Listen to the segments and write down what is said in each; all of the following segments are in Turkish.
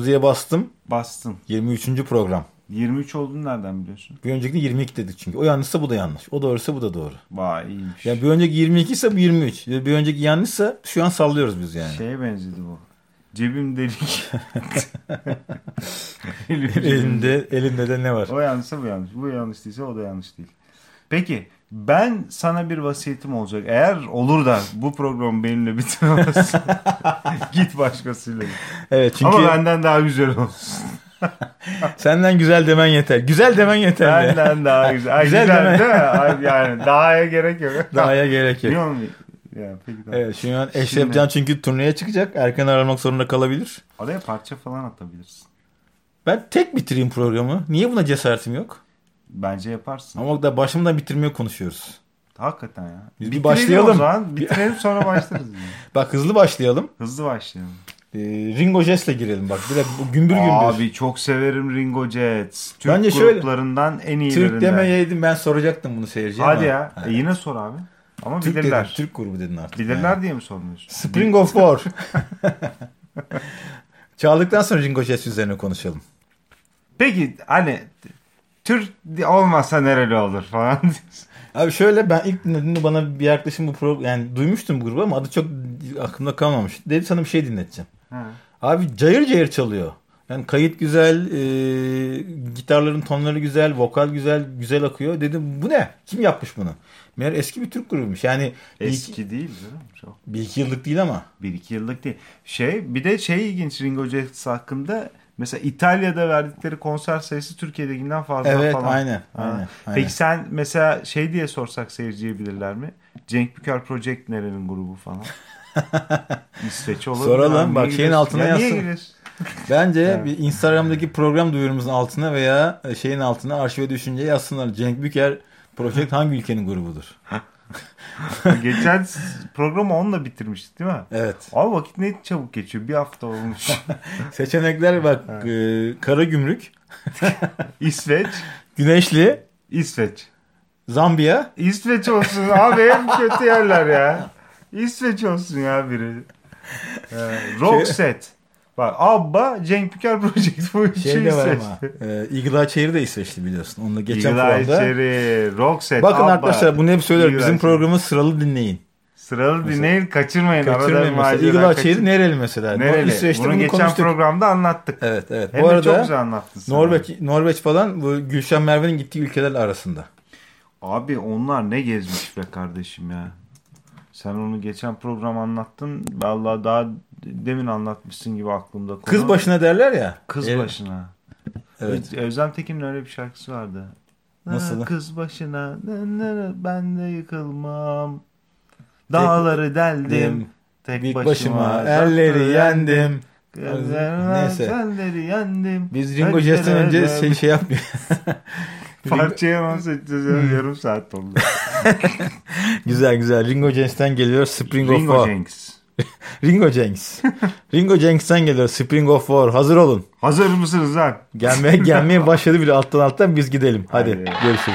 Kırmızıya bastım. Bastın. 23. program. 23 olduğunu nereden biliyorsun? Bir önceki 22 dedik çünkü. O yanlışsa bu da yanlış. O doğruysa bu da doğru. Vay iyiymiş. Yani bir önceki 22 ise bu 23. Bir önceki yanlışsa şu an sallıyoruz biz yani. Şeye benzedi bu. Cebim delik. Elinde de ne var? O yanlışsa bu yanlış. Bu yanlış değilse o da yanlış değil. Peki ben sana bir vasiyetim olacak. Eğer olur da bu programı benimle bitiremezsin. Git başkasıyla. Evet, çünkü... Ama benden daha güzel olsun. Senden güzel demen yeter. Güzel demen yeter. Benden daha güzel. Güzel demen. değil mi? Yani daha'ya gerek yok. Daha'ya gerek yok. Biliyor musun? Ya, peki, tamam. Evet, şu an Eşref Can çünkü turneye çıkacak. Erken ayrılmak zorunda kalabilir. Oraya parça falan atabilirsin. Ben tek bitireyim programı. Niye buna cesaretim yok? Bence yaparsın. Ama da başımdan bitirmeye konuşuyoruz. Hakikaten ya. Biz bir başlayalım. O zaman. Bitirelim sonra başlarız. Yani. Bak hızlı başlayalım. Hızlı başlayalım. Ringo Jets'le girelim bak. Direkt gümbür gümbür. Abi çok severim Ringo Jets. Türk bence gruplarından en iyilerinden. Türk demeyeydim, ben soracaktım bunu seyirciye. Hadi ama. ya. Yine sor abi. Ama Türk bilirler. Dedin, Türk grubu dedin artık. Bilirler yani. diye mi sormuyorsun? Spring of War. Çaldıktan sonra Ringo Jets üzerine konuşalım. Peki hani Türk olmasa nereli olur falan. Abi şöyle, ben ilk dinlediğimde bana bir yaklaşım bu program, yani duymuştum bu grubu ama adı çok aklımda kalmamış. Dedi sana bir şey dinleteceğim. Ha. Abi cayır cayır çalıyor. Yani kayıt güzel, gitarların tonları güzel, vokal güzel akıyor. Dedim bu ne? Kim yapmış bunu? Meğer eski bir Türk grubuymuş. Yani eski değil canım. Çok. Bir iki yıllık değil ama. 1-2 yıllık değil. Bir de ilginç Ringo Jets hakkında. Mesela İtalya'da verdikleri konser sayısı Türkiye'dekinden fazla evet, falan. Aynen. Peki sen mesela diye sorsak seyirciye bilirler mi? Cenk Büker Project nerenin grubu falan? İsveç olur. Soralım bak, şeyin altına yazsın. Bence evet. Bir Instagram'daki program duyurumuzun altına veya şeyin altına arşive düşünce yazsınlar. Cenk Büker Project hangi ülkenin grubudur? Geçen programı onunla bitirmiştik değil mi? Evet. Abi vakit ne çabuk geçiyor. Bir hafta olmuş. Seçenekler bak. Karagümrük. İsveç. Güneşli. İsveç. Zambiya. İsveç olsun abi, en kötü yerler ya. İsveç olsun ya biri. Roxette. Bak Abba, Cenk Büker Project bu üçü şey de var İsveç. ama. İglaçeri de İsveçli biliyorsun. Onunla geçen İglaçeri, programda. Roxette, bakın Abba, arkadaşlar, bunu hep söylüyorum. Bizim İglaçeri. programı sıralı dinleyin. Sıralı dinleyin, kaçırmayın. Mesela. İglaçeri nereli mesela? Nereli? İsveç'te bunu geçen konuştuk. programda anlattık. Evet. Hem bu de arada çok güzel anlattın. Norveç falan bu Gülşen Merve'nin gittiği ülkeler arasında. Abi onlar ne gezmiş be kardeşim ya. Sen onu geçen program anlattın. Vallahi daha demin anlatmışsın gibi aklımda. Konu. Kız başına derler ya. Kız başına. Evet. Özlem Tekin'in öyle bir şarkısı vardı. Nasıl? Kız başına ben de yıkılmam. Dağları deldim. Tek başıma elleri yendim. Neyse. Elleri yendim. Biz Ringo Jets'ten önce şey yapmıyor. Parçayı anons edeceğiz. Yarım saat oldu. Güzel. Ringo Jets'ten geliyor Spring of Ringo War. Jenks. Ringo Jenks. Ringo Jenks'ten geliyor Spring of War. Hazır olun. Hazır mısınız lan? Gelmeye başladı bile alttan biz gidelim. Hadi görüşürüz.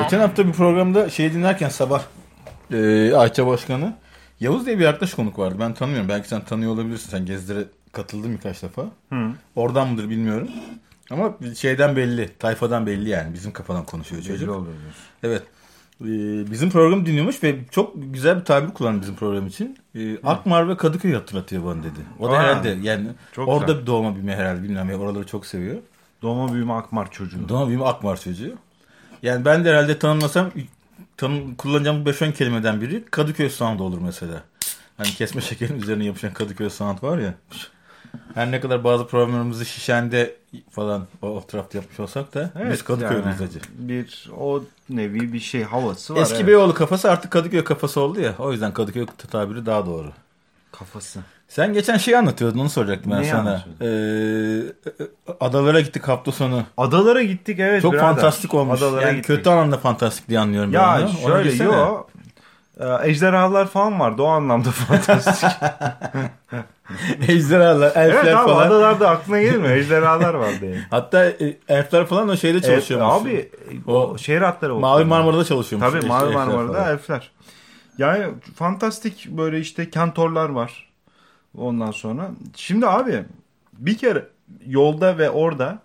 Geçen hafta bir programda dinlerken sabah Ayça Başkanı Yavuz diye bir arkadaş konuk vardı. Ben tanımıyorum. Belki sen tanıyor olabilirsin. Sen Gezdir'e katıldın birkaç defa. Oradan mıdır bilmiyorum. Ama şeyden belli. Tayfadan belli yani. Bizim kafadan konuşuyor çocuk. Belli oluyor. Evet. Bizim programı dinliyormuş ve çok güzel bir tabir kullandı bizim program için. Akmar ve Kadıköy hatırlatıyor bana dedi. O da herhalde yani orada güzel. Doğma büyüme herhalde bilmiyorum. Oraları çok seviyor. Doğma büyüme Akmar çocuğu. Doğma büyüme Akmar çocuğu. Yani ben de herhalde tanımlasam kullanacağım 5-10 kelimeden biri Kadıköy sound olur mesela. Hani kesme şekerin üzerine yapışan Kadıköy sound var ya. Her ne kadar bazı programlarımızı Şişen'de falan o tarafta yapmış olsak da biz Kadıköy'ümüz acı. Bir o nevi bir şey havası var. Eski Beyoğlu kafası artık Kadıköy kafası oldu ya. O yüzden Kadıköy tabiri daha doğru. Kafası. Sen geçen şeyi anlatıyordun, onu soracaktım ben sana. Adalara gittik hafta sonu. Adalara gittik evet. Çok fantastik olmuş. Adalara yani gittik. Kötü anlamda fantastik diye anlıyorum. Ya şöyle yok. Ejderhalar falan vardı, o anlamda fantastik. Ejderhalar, elfler evet, falan. Evet adalarda aklına gelir mi? Ejderhalar vardı yani. Hatta elfler falan o şeyde çalışıyormuş. Abi o şehir hatları oldu. Mavi Marmara'da çalışıyormuş. Tabii Mavi Marmara'da elfler. Yani fantastik böyle işte kantorlar var. Ondan sonra. Şimdi abi bir kere yolda ve orada.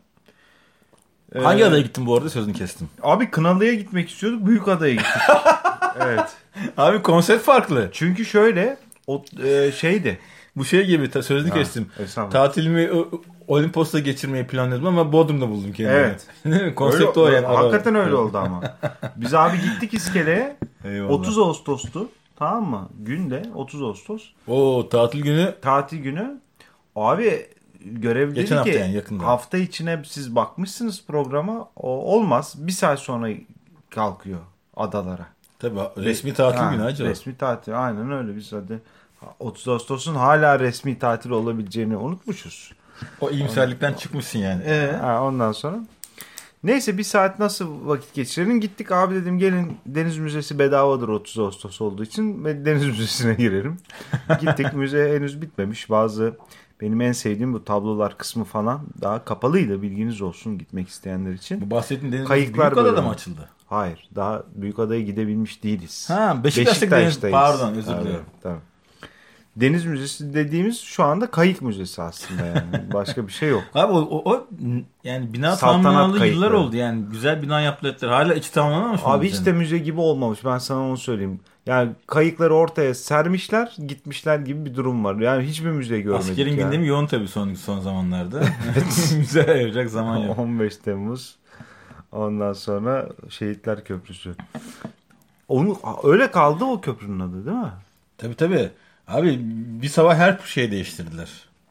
Hangi adaya gittin bu arada, sözünü kestim. Abi Kınalı'ya gitmek istiyorduk. Büyükada'ya gittik. Evet. Abi konsept farklı. Çünkü şöyle şeydi. Bu şey gibi sözünü kestim. Tatilimi Olimpos'ta geçirmeyi planladım ama Bodrum'da buldum kendimi. Evet. Konsept o yani. Hakikaten öyle oldu ama. Biz abi gittik İskele'ye. 30 Ağustos'tu. Tamam mı? Günde 30 Ağustos. Oo, tatil günü. Tatil günü. Abi görev dedi ki yani hafta içine siz bakmışsınız programa. O olmaz. Bir saat sonra kalkıyor adalara. Tabii resmi tatil günü acaba. Resmi tatil aynen öyle, biz hadi 30 Ağustos'un hala resmi tatil olabileceğini unutmuşuz. O iyimserlikten çıkmışsın yani. Ondan sonra neyse bir saat nasıl vakit geçirelim, gittik abi, dedim gelin Deniz Müzesi bedavadır 30 Ağustos olduğu için ve Deniz Müzesi'ne girelim. Gittik, müze henüz bitmemiş, bazı benim en sevdiğim bu tablolar kısmı falan daha kapalıydı, bilginiz olsun gitmek isteyenler için. Bu bahsettiğin Deniz Büyükada'da mı açıldı? Hayır, daha Büyükada'ya gidebilmiş değiliz. Beşiktaş'tayız. Pardon, özür dilerim. Tamam. Deniz Müzesi dediğimiz şu anda kayık müzesi aslında yani. Başka bir şey yok. Abi o yani bina tamamlanalı yıllar oldu yani. Güzel bina yaptılar. Hala içi tamamlanmamış mı? Abi hiç de müze gibi olmamış. Ben sana onu söyleyeyim. Yani kayıkları ortaya sermişler, gitmişler gibi bir durum var. Yani hiçbir müze görmedik. Askerin gündemi yoğun tabii son zamanlarda. Müze ayıracak zaman yok. 15 Temmuz. Ondan sonra Şehitler Köprüsü. Onu öyle kaldı o köprünün adı değil mi? Tabii. Abi bir sabah her şeyi değiştirdiler.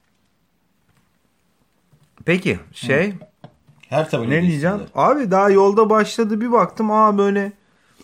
Peki her tabii ne diyeceğim? Abi daha yolda başladı, bir baktım böyle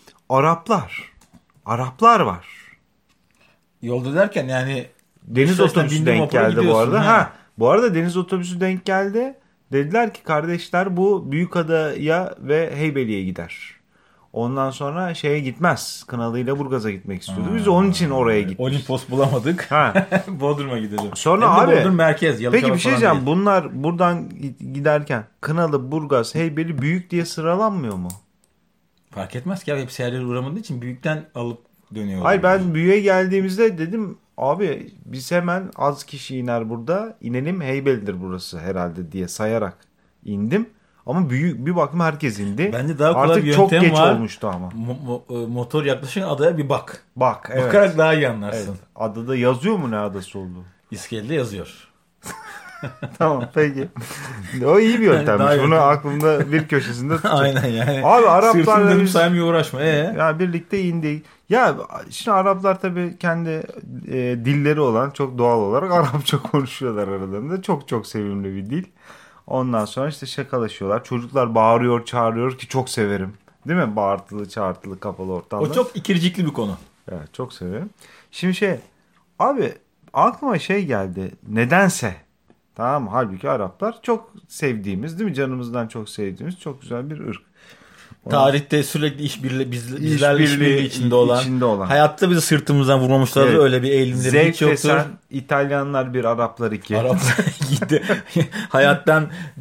Araplar var. Yolda derken yani deniz otobüsü denk geldi bu arada. Bu arada deniz otobüsü denk geldi. Dediler ki kardeşler bu Büyükada'ya ve Heybeli'ye gider. Ondan sonra gitmez. Kınalı'yla Burgaz'a gitmek istiyordu. Biz onun için oraya gittik. Olimpos bulamadık. Bodrum'a gidelim. Sonra abi Bodrum merkez. Peki bir şey diyeceğim. Bunlar buradan giderken Kınalı, Burgaz, Heybeli büyük diye sıralanmıyor mu? Fark etmez ki abi. Hepsi her yere uğramadığı için büyükten alıp dönüyorlar. Hayır, ben büyüğe geldiğimizde dedim abi biz hemen az kişi iner burada. İnelim, Heybeli'dir burası herhalde diye sayarak indim. Ama büyük bir baktım herkes indi. Bence daha kolay artık bir çok yöntem geç var. olmuştu ama. Motor yaklaşın adaya bir bak. Evet. Bakarak daha iyi anlarsın. Evet. Adada yazıyor mu ne adası olduğu? İskele'de yazıyor. Tamam peki. O iyi bir yöntemmiş. Bunu aklımda bir köşesinde tutacağım. Aynen yani. Abi Araplarla sırtını dönüp saymaya uğraşma. Ya birlikte indik. Ya şimdi Araplar tabii kendi dilleri olan, çok doğal olarak Arapça konuşuyorlar aralarında. Çok çok sevimli bir dil. Ondan sonra işte şakalaşıyorlar. Çocuklar bağırıyor, çağırıyor ki çok severim. Değil mi? Bağırtılı, çağırtılı, kapalı ortamda. O çok ikircikli bir konu. Evet, çok severim. Şimdi abi aklıma geldi. Nedense. Tamam mı? Halbuki Araplar çok sevdiğimiz, değil mi? Canımızdan çok sevdiğimiz çok güzel bir ırk. Tarihte sürekli bizlerle işbirliği içinde olan. Hayatta bizi sırtımızdan vurmamışlardı. Evet. Öyle bir eğilimleri hiç yoktur. İtalyanlar bir, Araplar iki. Araplar gitti. Hayattan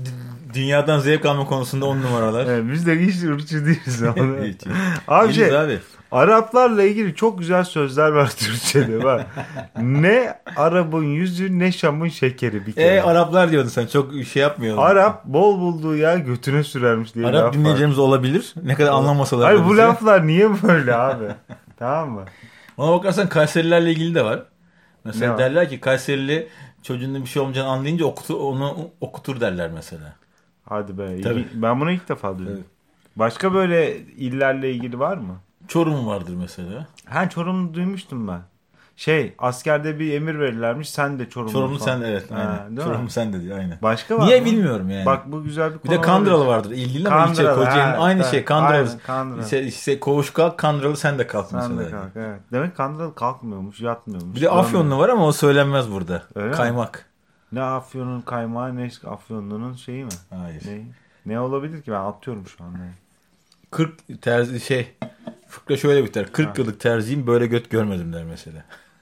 Dünyadan zevk alma konusunda 10 numaralar. Evet, biz de hiç ırkçı değiliz ama. Hiç. Abi Değiliz abi. Araplarla ilgili çok güzel sözler var Türkçe'de. Bak. Ne Arap'ın yüzü ne Şam'ın şekeri bir kere. Araplar diyordun sen. Çok şey yapmıyordun. Arap bol bulduğu ya götüne sürermiş diye Arap laf var. dinleyicilerimiz olabilir. Ne kadar anlamasalar. Hayır da bu bizi. laflar niye böyle abi? Tamam mı? Ona bakarsan Kayserilerle ilgili de var. Ne Mesela var? derler ki Kayserili çocuğunun bir şey olmayacağını anlayınca onu okutur derler mesela. Hadi be. Tabii. Ben bunu ilk defa duydum. Evet. Başka böyle illerle ilgili var mı? Çorum vardır mesela. Ha Çorum'u duymuştum ben. Askerde bir emir verirlermiş. Sen de Çorumlu Çorumlu falan. sen evet. Ha, Aynen. değil Çorumlu mi? sen de diyor aynen. Başka var Niye mı? bilmiyorum yani. Bak bu güzel bir Bir konu de Kandıralı olabilir. vardır. İlgili ama ilçe Kandıralı, Kocaeli'nin ha, aynı evet. şey. Kandıralı. Aynen, Kandıralı. İşte koğuş kalk, Kandıralı sen de kalk Sen mesela. de kalk, evet. Demek Kandıralı kalkmıyormuş, yatmıyormuş. Bir de Afyonlu var ama o söylenmez burada. Öyle mi? Kaymak. Ne Afyon'un kaymağı ne Afyonlu'nun şeyi mi? Hayır. Ne olabilir ki ben atıyorum şu an. Ne? 40 terzi fıkra şöyle biter. 40 yıllık terziyim böyle göt görmedim der mesela.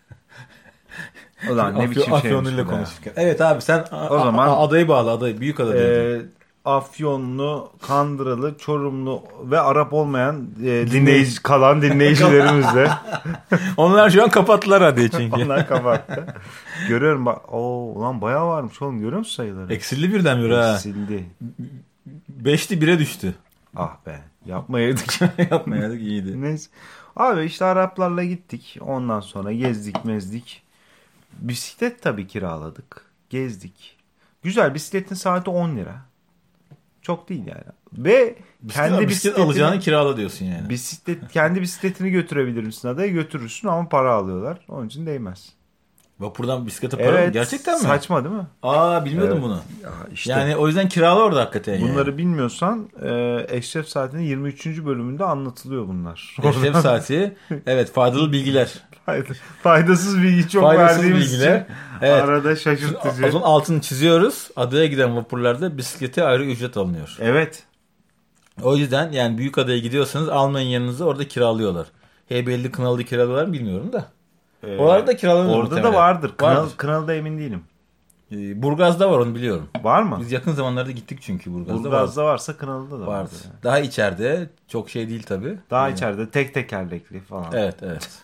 Ulan ne biçim Afyonlu ile şeymiş bu da. konuşurken. Evet abi sen O zaman adayı bağla adayı. Büyük ada diyor. Afyonlu, Kandıralı, Çorumlu ve Arap olmayan kalan dinleyicilerimiz de Onlar şu an kapattılar adayı çünkü. onlar kapattı. Görüyorum bak. Ulan bayağı varmış oğlum. Görüyor musun sayıları? Eksildi birdenbire ha. Eksildi. 5'ti 1'e düştü. Ah be. Yapmayaydık. Yapmayaydık iyiydi. Neyse. Abi işte Araplarla gittik. Ondan sonra gezdik mezdik. Bisiklet tabii kiraladık. Gezdik. Güzel bisikletin saati 10 lira. Çok değil yani. Ve kendi bisiklet alacağını kirala diyorsun yani. kendi bisikletini götürebilir misin adaya? Götürürsün ama para alıyorlar. Onun için değmez. Vapurdan bisiklete para mı? Gerçekten mi? Saçma değil mi? Bilmiyordum Evet. bunu. Ya işte. Yani o yüzden kirala orada hakikaten Bunları bilmiyorsan Eşref Saati'nin 23. bölümünde anlatılıyor bunlar. Eşref Saati. Evet faydalı bilgiler. Faydasız bilgi çok Faydasız verdiğimiz bilgiler. için Evet. arada şaşırtıcı. O zaman altını çiziyoruz. Adaya giden vapurlarda bisiklete ayrı ücret alınıyor. Evet. O yüzden yani büyük adaya gidiyorsanız almayın yanınıza orada kiralıyorlar. Heybeli'de Kınalı'da kiralıyorlar mı bilmiyorum da. Oralarda kiralanıyor Orada muhtemelen. da vardır. Vardır. Kınalı'da emin değilim. Burgaz'da var onu biliyorum. Var mı? Biz yakın zamanlarda gittik çünkü Burgaz'da, Burgaz'da varsa Kınalı'da da vardı. vardır. Daha içeride çok şey değil tabii. Daha içeride tek tekerlekli falan. Evet.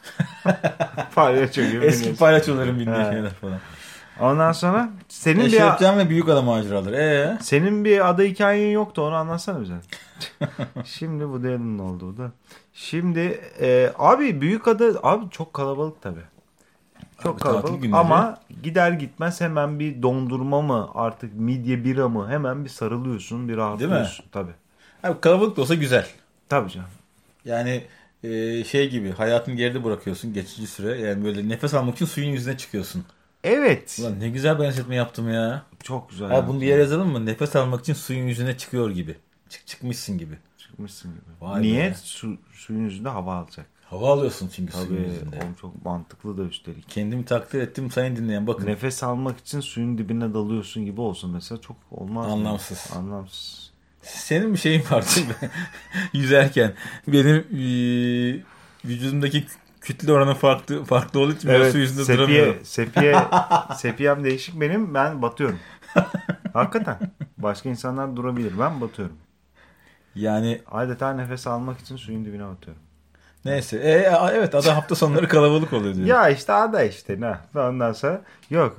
Palyaço gibi. Eski palyaçoların bindiği Evet. şeyler falan. Ondan sonra Eşrefcan ve büyük adam maceraları. senin bir ada hikayen yoktu, onu anlatsana bize. Şimdi bu Dylan'ın oldu da. Şimdi abi büyük ada abi çok kalabalık tabii. Çok Abi, tatil kalabalık günleri. ama gider gitmez hemen bir dondurma mı artık midye bira mı hemen bir sarılıyorsun bir rahatlıyorsun tabii. Abi kalabalık da olsa güzel. Tabii canım. Yani şey gibi hayatını geride bırakıyorsun geçici süre. Yani böyle nefes almak için suyun yüzüne çıkıyorsun. Evet. Ulan ne güzel benzetme yaptım ya. Çok güzel. Abi bunu bir yere yazalım mı? Nefes almak için suyun yüzüne çıkıyor gibi. Çıkmışsın gibi. Çıkmışsın gibi. Vay Niye? be. Suyun yüzünde hava alacak. Hava alıyorsun çünkü suyun Tabii yüzünde. oğlum çok mantıklı da üstelik. Kendimi takdir ettim sayın dinleyen bakın. Nefes almak için suyun dibine dalıyorsun gibi olsun mesela çok olmaz mı? Anlamsız. Anlamsız. Senin bir şeyin var değil mi? Yüzerken. Benim vücudumdaki kütle oranı farklı olduğu için ben su yüzünde duramıyorum. Sepiyem değişik benim, ben batıyorum. Hakikaten. Başka insanlar durabilir, ben batıyorum. Yani Adeta nefes almak için suyun dibine batıyorum. neyse. Evet ada hafta sonları kalabalık oluyor diyor. Ya işte ada işte ne. Ondan sonra yok.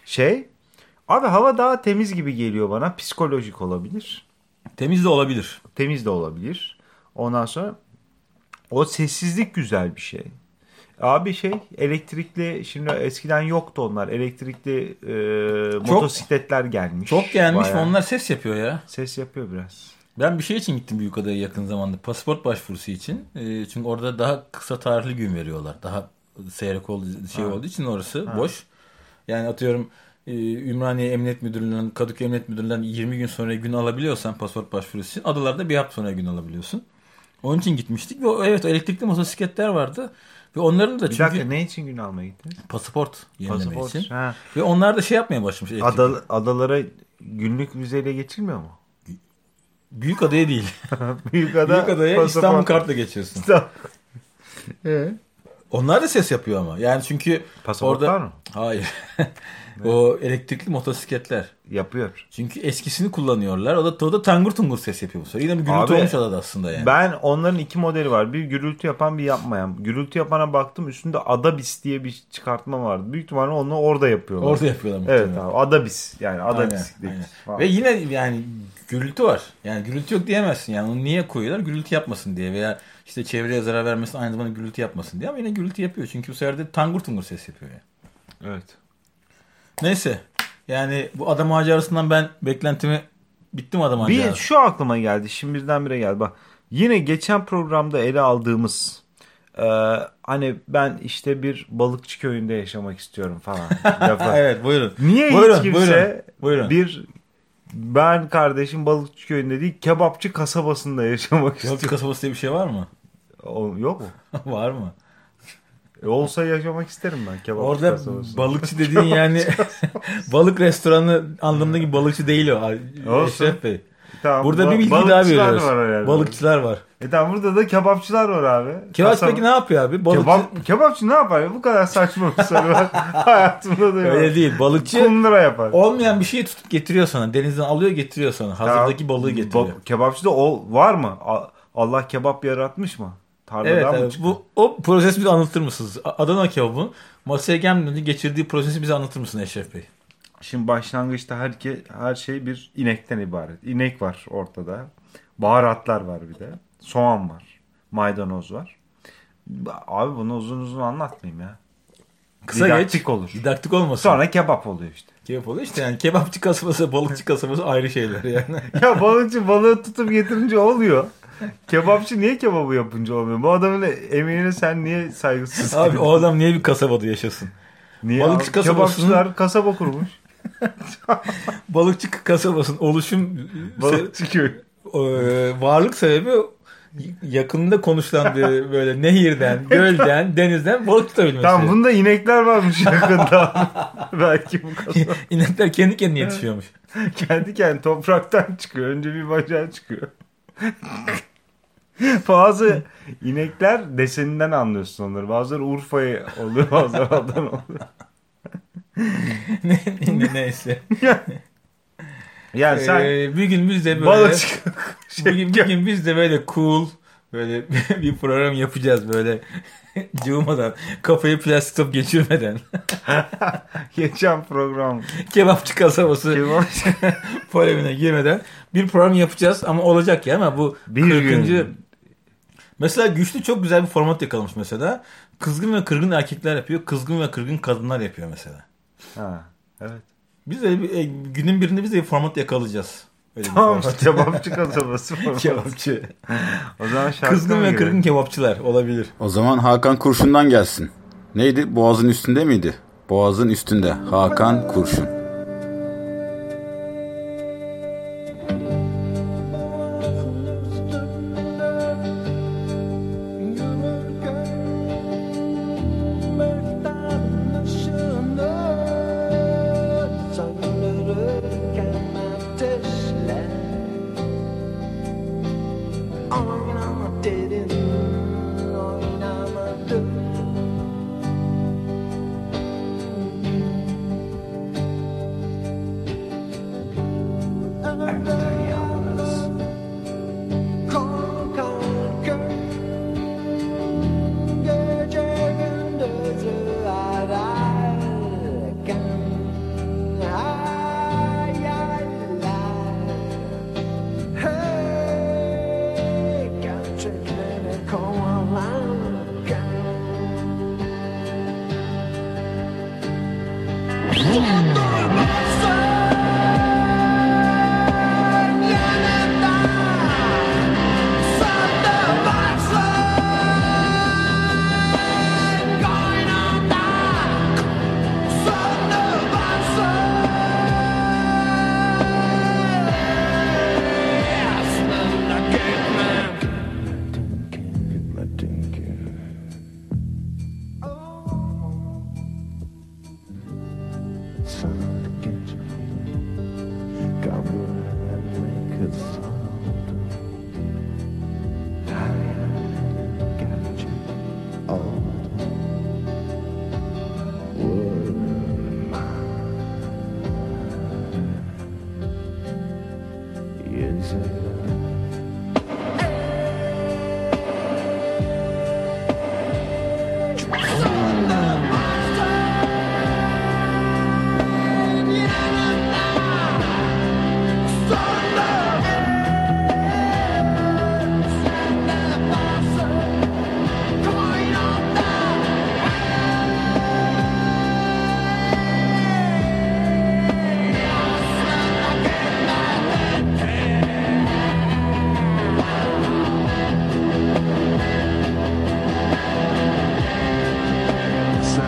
Abi hava daha temiz gibi geliyor bana. Psikolojik olabilir. Temiz de olabilir. Temiz de olabilir. Ondan sonra o sessizlik güzel bir şey. Abi elektrikli şimdi eskiden yoktu onlar. Elektrikli motosikletler gelmiş. Çok gelmiş ve Bayağı. onlar ses yapıyor ya. Ses yapıyor biraz. Ben bir şey için gittim Büyükada'ya yakın zamanda. Pasaport başvurusu için. Çünkü orada daha kısa tarihli gün veriyorlar. Daha seyrek olduğu için orası boş. Yani atıyorum Ümraniye Emniyet Müdürlüğü'nden, Kadıköy Emniyet Müdürlüğü'nden 20 gün sonra gün alabiliyorsan pasaport başvurusu için adalarda bir hafta sonra gün alabiliyorsun. Onun için gitmiştik ve evet elektrikli motosikletler vardı. Ve onların da Bir dakika ne için gün almaya gittiniz? pasaport yenileme için. Ha. Ve onlar da şey yapmaya başlamış. Adalara günlük vizeyle geçilmiyor mu? Büyükada'ya değil. Büyükada'ya İstanbul kartla geçiyorsun. Evet. Onlar da ses yapıyor ama. Yani çünkü Pasaportlar orada mı? Hayır. O elektrikli motosikletler. Yapıyor. Çünkü eskisini kullanıyorlar. O da tangur tungur ses yapıyor bu sefer. Yine bir gürültü olmuş adada aslında yani. Ben onların 2 modeli var. Bir gürültü yapan, bir yapmayan. Gürültü yapana baktım, üstünde Adabis diye bir çıkartma vardı. Büyük ihtimalle onu orada yapıyorlar. Orada yapıyorlar muhtemelen. Evet abi, Adabis. Yani Ada Aynen, bisiklet. aynen. Ve yine yani gürültü var. Yani gürültü yok diyemezsin. Yani onu niye koyuyorlar? Gürültü yapmasın diye veya işte çevreye zarar vermesin, aynı zamanda gürültü yapmasın diye. Ama yine gürültü yapıyor. Çünkü bu sefer de tangur tungur ses yapıyor yani. Evet. Neyse. Yani bu ada macerasından ben beklentimi bitti mi ada macerası? Bir şu aklıma geldi. Şimdi birdenbire geldi. Bak, yine geçen programda ele aldığımız hani ben işte bir balıkçı köyünde yaşamak istiyorum falan. Evet, buyurun. Niye Buyurun, hiç kimse buyurun. bir ben kardeşim balıkçı köyünde değil, kebapçı kasabasında yaşamak istiyorum. Kebapçı kasabası diye bir şey var mı? Yok mu? Var mı? Olsa yaşamak isterim ben kebapçı Orada kasabasında. balıkçı dediğin yani balık restoranı anlamındaki balıkçı değil o. Eşref Bey. Tamam, Burada bir bilgi daha veriyoruz. Var balıkçılar var. Tamam, burada da kebapçılar var abi. Kebapçı peki ne yapıyor abi? Kebapçı ne yapar? Bu kadar saçma bir soru var. Hayatımda da yok. Öyle değil. Balıkçı kundura yapar. Olmayan bir şeyi tutup getiriyor sana. Denizden alıyor getiriyor sana. Hazırdaki balığı getiriyor. Kebapçıda o var mı? Allah kebap yaratmış mı? Evet abi, o prosesi bize anlatır mısınız? Adana kebabın masaya gelmeden önce geçirdiği prosesi bize anlatır mısın Eşref Bey? Şimdi başlangıçta her şey bir inekten ibaret. İnek var ortada. Baharatlar var bir de. Soğan var. Maydanoz var. Abi bunu uzun anlatmayayım ya. Kısa didaktik olur. Didaktik olmasın. Sonra kebap oluyor işte. Kebap oluyor işte yani kebapçı kasabası, balıkçı kasabası ayrı şeyler yani. Ya balıkçı balığı tutup getirince oluyor. Kebapçı niye kebabı yapınca olmuyor? Bu adamın emeğine sen niye saygısızsın? Abi o adam niye bir kasabada yaşasın? Niye? Balıkçı kasabasının... Kebapçılar kasaba kurmuş. Balıkçı kasabasının oluşum... Balıkçı köy. Varlık sebebi yakında konuşulan böyle nehirden, gölden, denizden balık tutabilmesi. Tamam, bunda inekler varmış yakında. Belki bu kasaba. İnekler kendi kendine yetişiyormuş. Kendi kendine topraktan çıkıyor. Önce bir bacağı çıkıyor. Bazı inekler deseninden anlıyorsun onları. Bazıları Urfa'ya oluyor, bazıları Adana oluyor. Neyse. Yani sen bir gün biz de böyle bir gün biz de böyle cool böyle bir program yapacağız böyle cıvımadan, kafayı plastik top geçirmeden. Geçen program. Kebapçı kasabası polemine girmeden bir program yapacağız ama olacak ya, ama bu 40. Mesela Güçlü çok güzel bir format yakalamış mesela. Kızgın ve kırgın erkekler yapıyor. Kızgın ve kırgın kadınlar yapıyor mesela. Ha, evet. Biz de günün birinde biz de bir format yakalayacağız. Öyle tamam, kebapçı kasabası. Kebapçı. O zaman kızgın ve kırgın kebapçılar olabilir. O zaman Hakan Kurşun'dan gelsin. Neydi? Boğazın üstünde miydi? Boğazın üstünde. Hakan Kurşun.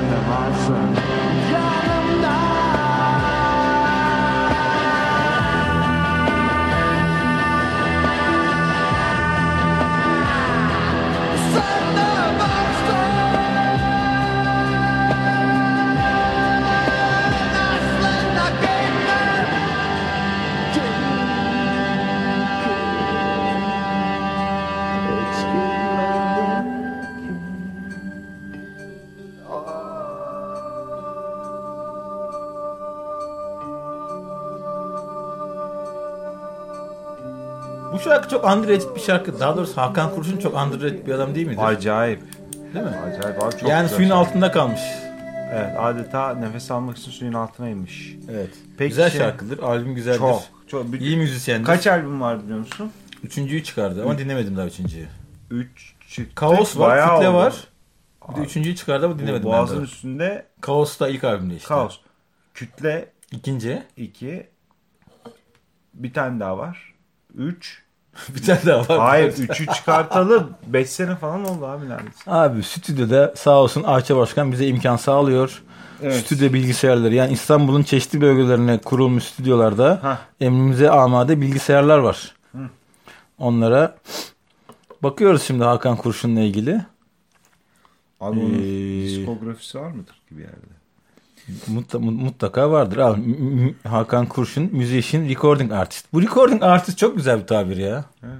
sen de varsın yanımda. Sen de varsın aslında gönlüm. Bu şarkı çok underrated bir şarkı. Daha doğrusu Hakan Kurşun çok underrated bir adam değil midir? Acayip. Değil mi? Acayip abi, çok Yani güzel suyun şarkı. altında kalmış. Evet, adeta nefes almak için suyun altına inmiş. Evet. Peki güzel şey- şarkıdır. Albüm güzeldir. Çok. İyi müzisyendir. Kaç albüm var biliyor musun? Üçüncüyü çıkardı ama dinlemedim daha üçüncüyü. 3 çıktı. Kaos var, Bayağı Kütle oldu. var. Bir de üçüncüyü çıkardı ama dinlemedim ben Boğazın daha. üstünde Kaos da ilk albümde işte. Kaos. Kütle İkinci. 2. Bir tane daha var. 3. Bir tane daha var. Hayır 3'ü çıkartalı 5 sene falan oldu abi neredeyse. Abi stüdyoda sağ olsun Ayça Başkan bize imkan sağlıyor. Evet. Stüdyo bilgisayarları, yani İstanbul'un çeşitli bölgelerine kurulmuş stüdyolarda Hah. emrimize amade bilgisayarlar var. Onlara bakıyoruz şimdi Hakan Kurşun'la ilgili. Abi onun Ee, diskografisi var mıdır ki bir yerde? Mutlaka vardır. Abi, Hakan Kurşun, musician, recording artist. Bu recording artist çok güzel bir tabir ya. Evet.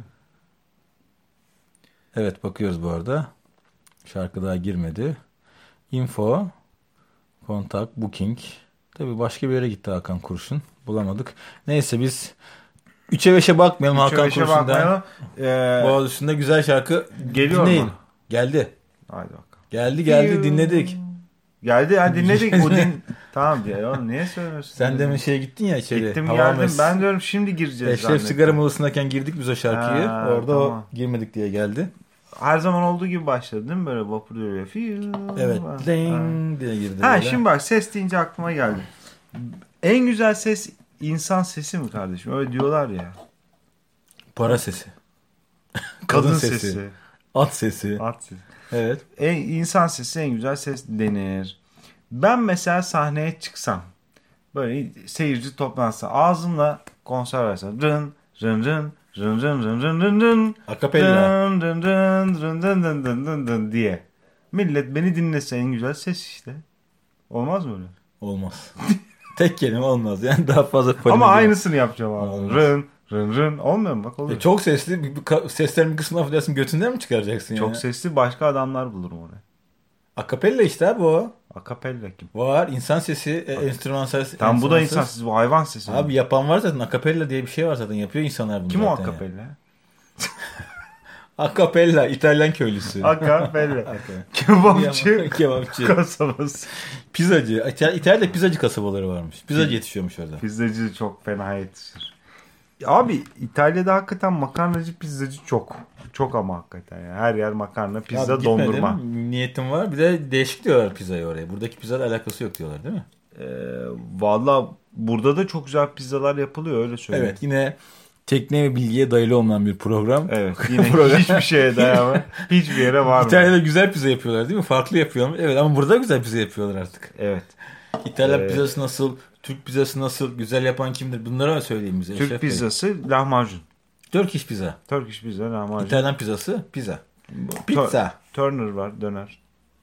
Evet, bakıyoruz bu arada. Şarkı daha girmedi. Info, kontak, booking. Tabii başka bir yere gitti Hakan Kurşun. Bulamadık. Neyse biz 3'e 5'e bakmayalım Hakan Kurşun'dan. Boğaz üstünde güzel şarkı. Geliyor Dinleyin. mu? Geldi. Haydi bakalım. Geldi dinledik. Geldi ya dinledik. O tamam diye. Oğlum niye söylüyorsun? Sen demin şeye gittin ya içeri. Gittim Hava geldim. Mes- Ben diyorum şimdi gireceğiz Eşref zannettim. sigara molasındayken girdik biz o şarkıyı. Ha, Orada tamam. o girmedik diye geldi. Her zaman olduğu gibi başladı değil mi? Böyle vapur diyor. Evet. Ha. Ding diye girdi. Ha böyle. şimdi bak ses deyince aklıma geldi. En güzel ses insan sesi mi kardeşim? Öyle diyorlar ya. Para sesi. Kadın sesi. At sesi. At sesi. Evet. İnsan sesi en güzel ses denir. Ben mesela sahneye çıksam böyle seyirci toplansa ağzımla konser versem rın rın rın rın rın rın rın rın rın Akapella. rın rın rın rın rın rın rın rın rın diye. Millet beni dinlese en güzel ses işte. Olmaz mı öyle? Olmaz. Tek kelime olmaz. Yani daha fazla Ama aynısını yapacağım abi. Olmaz. Rın rın rın olmuyor mu? Bak oluyor. Çok sesli. Seslerin bir kısmını affedersin götünden mi çıkaracaksın Çok yani? sesli başka adamlar bulurum oraya. Akapella işte abi o. Akapella kim? Var. İnsan sesi, enstrüman sesi. Tam bu da insan ses. sesi, bu hayvan sesi. Abi yapan var zaten. Akapella diye bir şey var zaten. Yapıyor insanlar bunu Kim o zaten akapella? ya. Akapella. İtalyan köylüsü. Akapella. Kebapçı Kebapçı. kasabası. Pizzacı. İtalya'da pizzacı kasabaları varmış. Pizzacı yetişiyormuş orada. Pizzacı çok fena yetişir. Abi İtalya'da hakikaten makarnacı pizzacı çok. Çok ama hakikaten ya. Her yer makarna, pizza, Abi gitmedim. dondurma. Niyetim var. Bir de değişik diyorlar pizzayı oraya. Buradaki pizzayla alakası yok diyorlar değil mi? Valla burada da çok güzel pizzalar yapılıyor öyle söyleyeyim. Evet, yine tekne ve bilgiye dayalı olmayan bir program. Evet yine hiçbir şeye dayanamıyor. Hiçbir yere var mı? İtalya'da güzel pizza yapıyorlar değil mi? Farklı yapıyorlar. Evet ama burada güzel pizza yapıyorlar artık. Evet. İtalyan pizzası nasıl? Türk pizzası nasıl? Güzel yapan kimdir? Bunları mı söyleyeyim bize? Türk Şef Bey? pizzası lahmacun. Turkish pizza. Turkish pizza lahmacun. İtalyan pizzası pizza. Pizza. Turner var döner.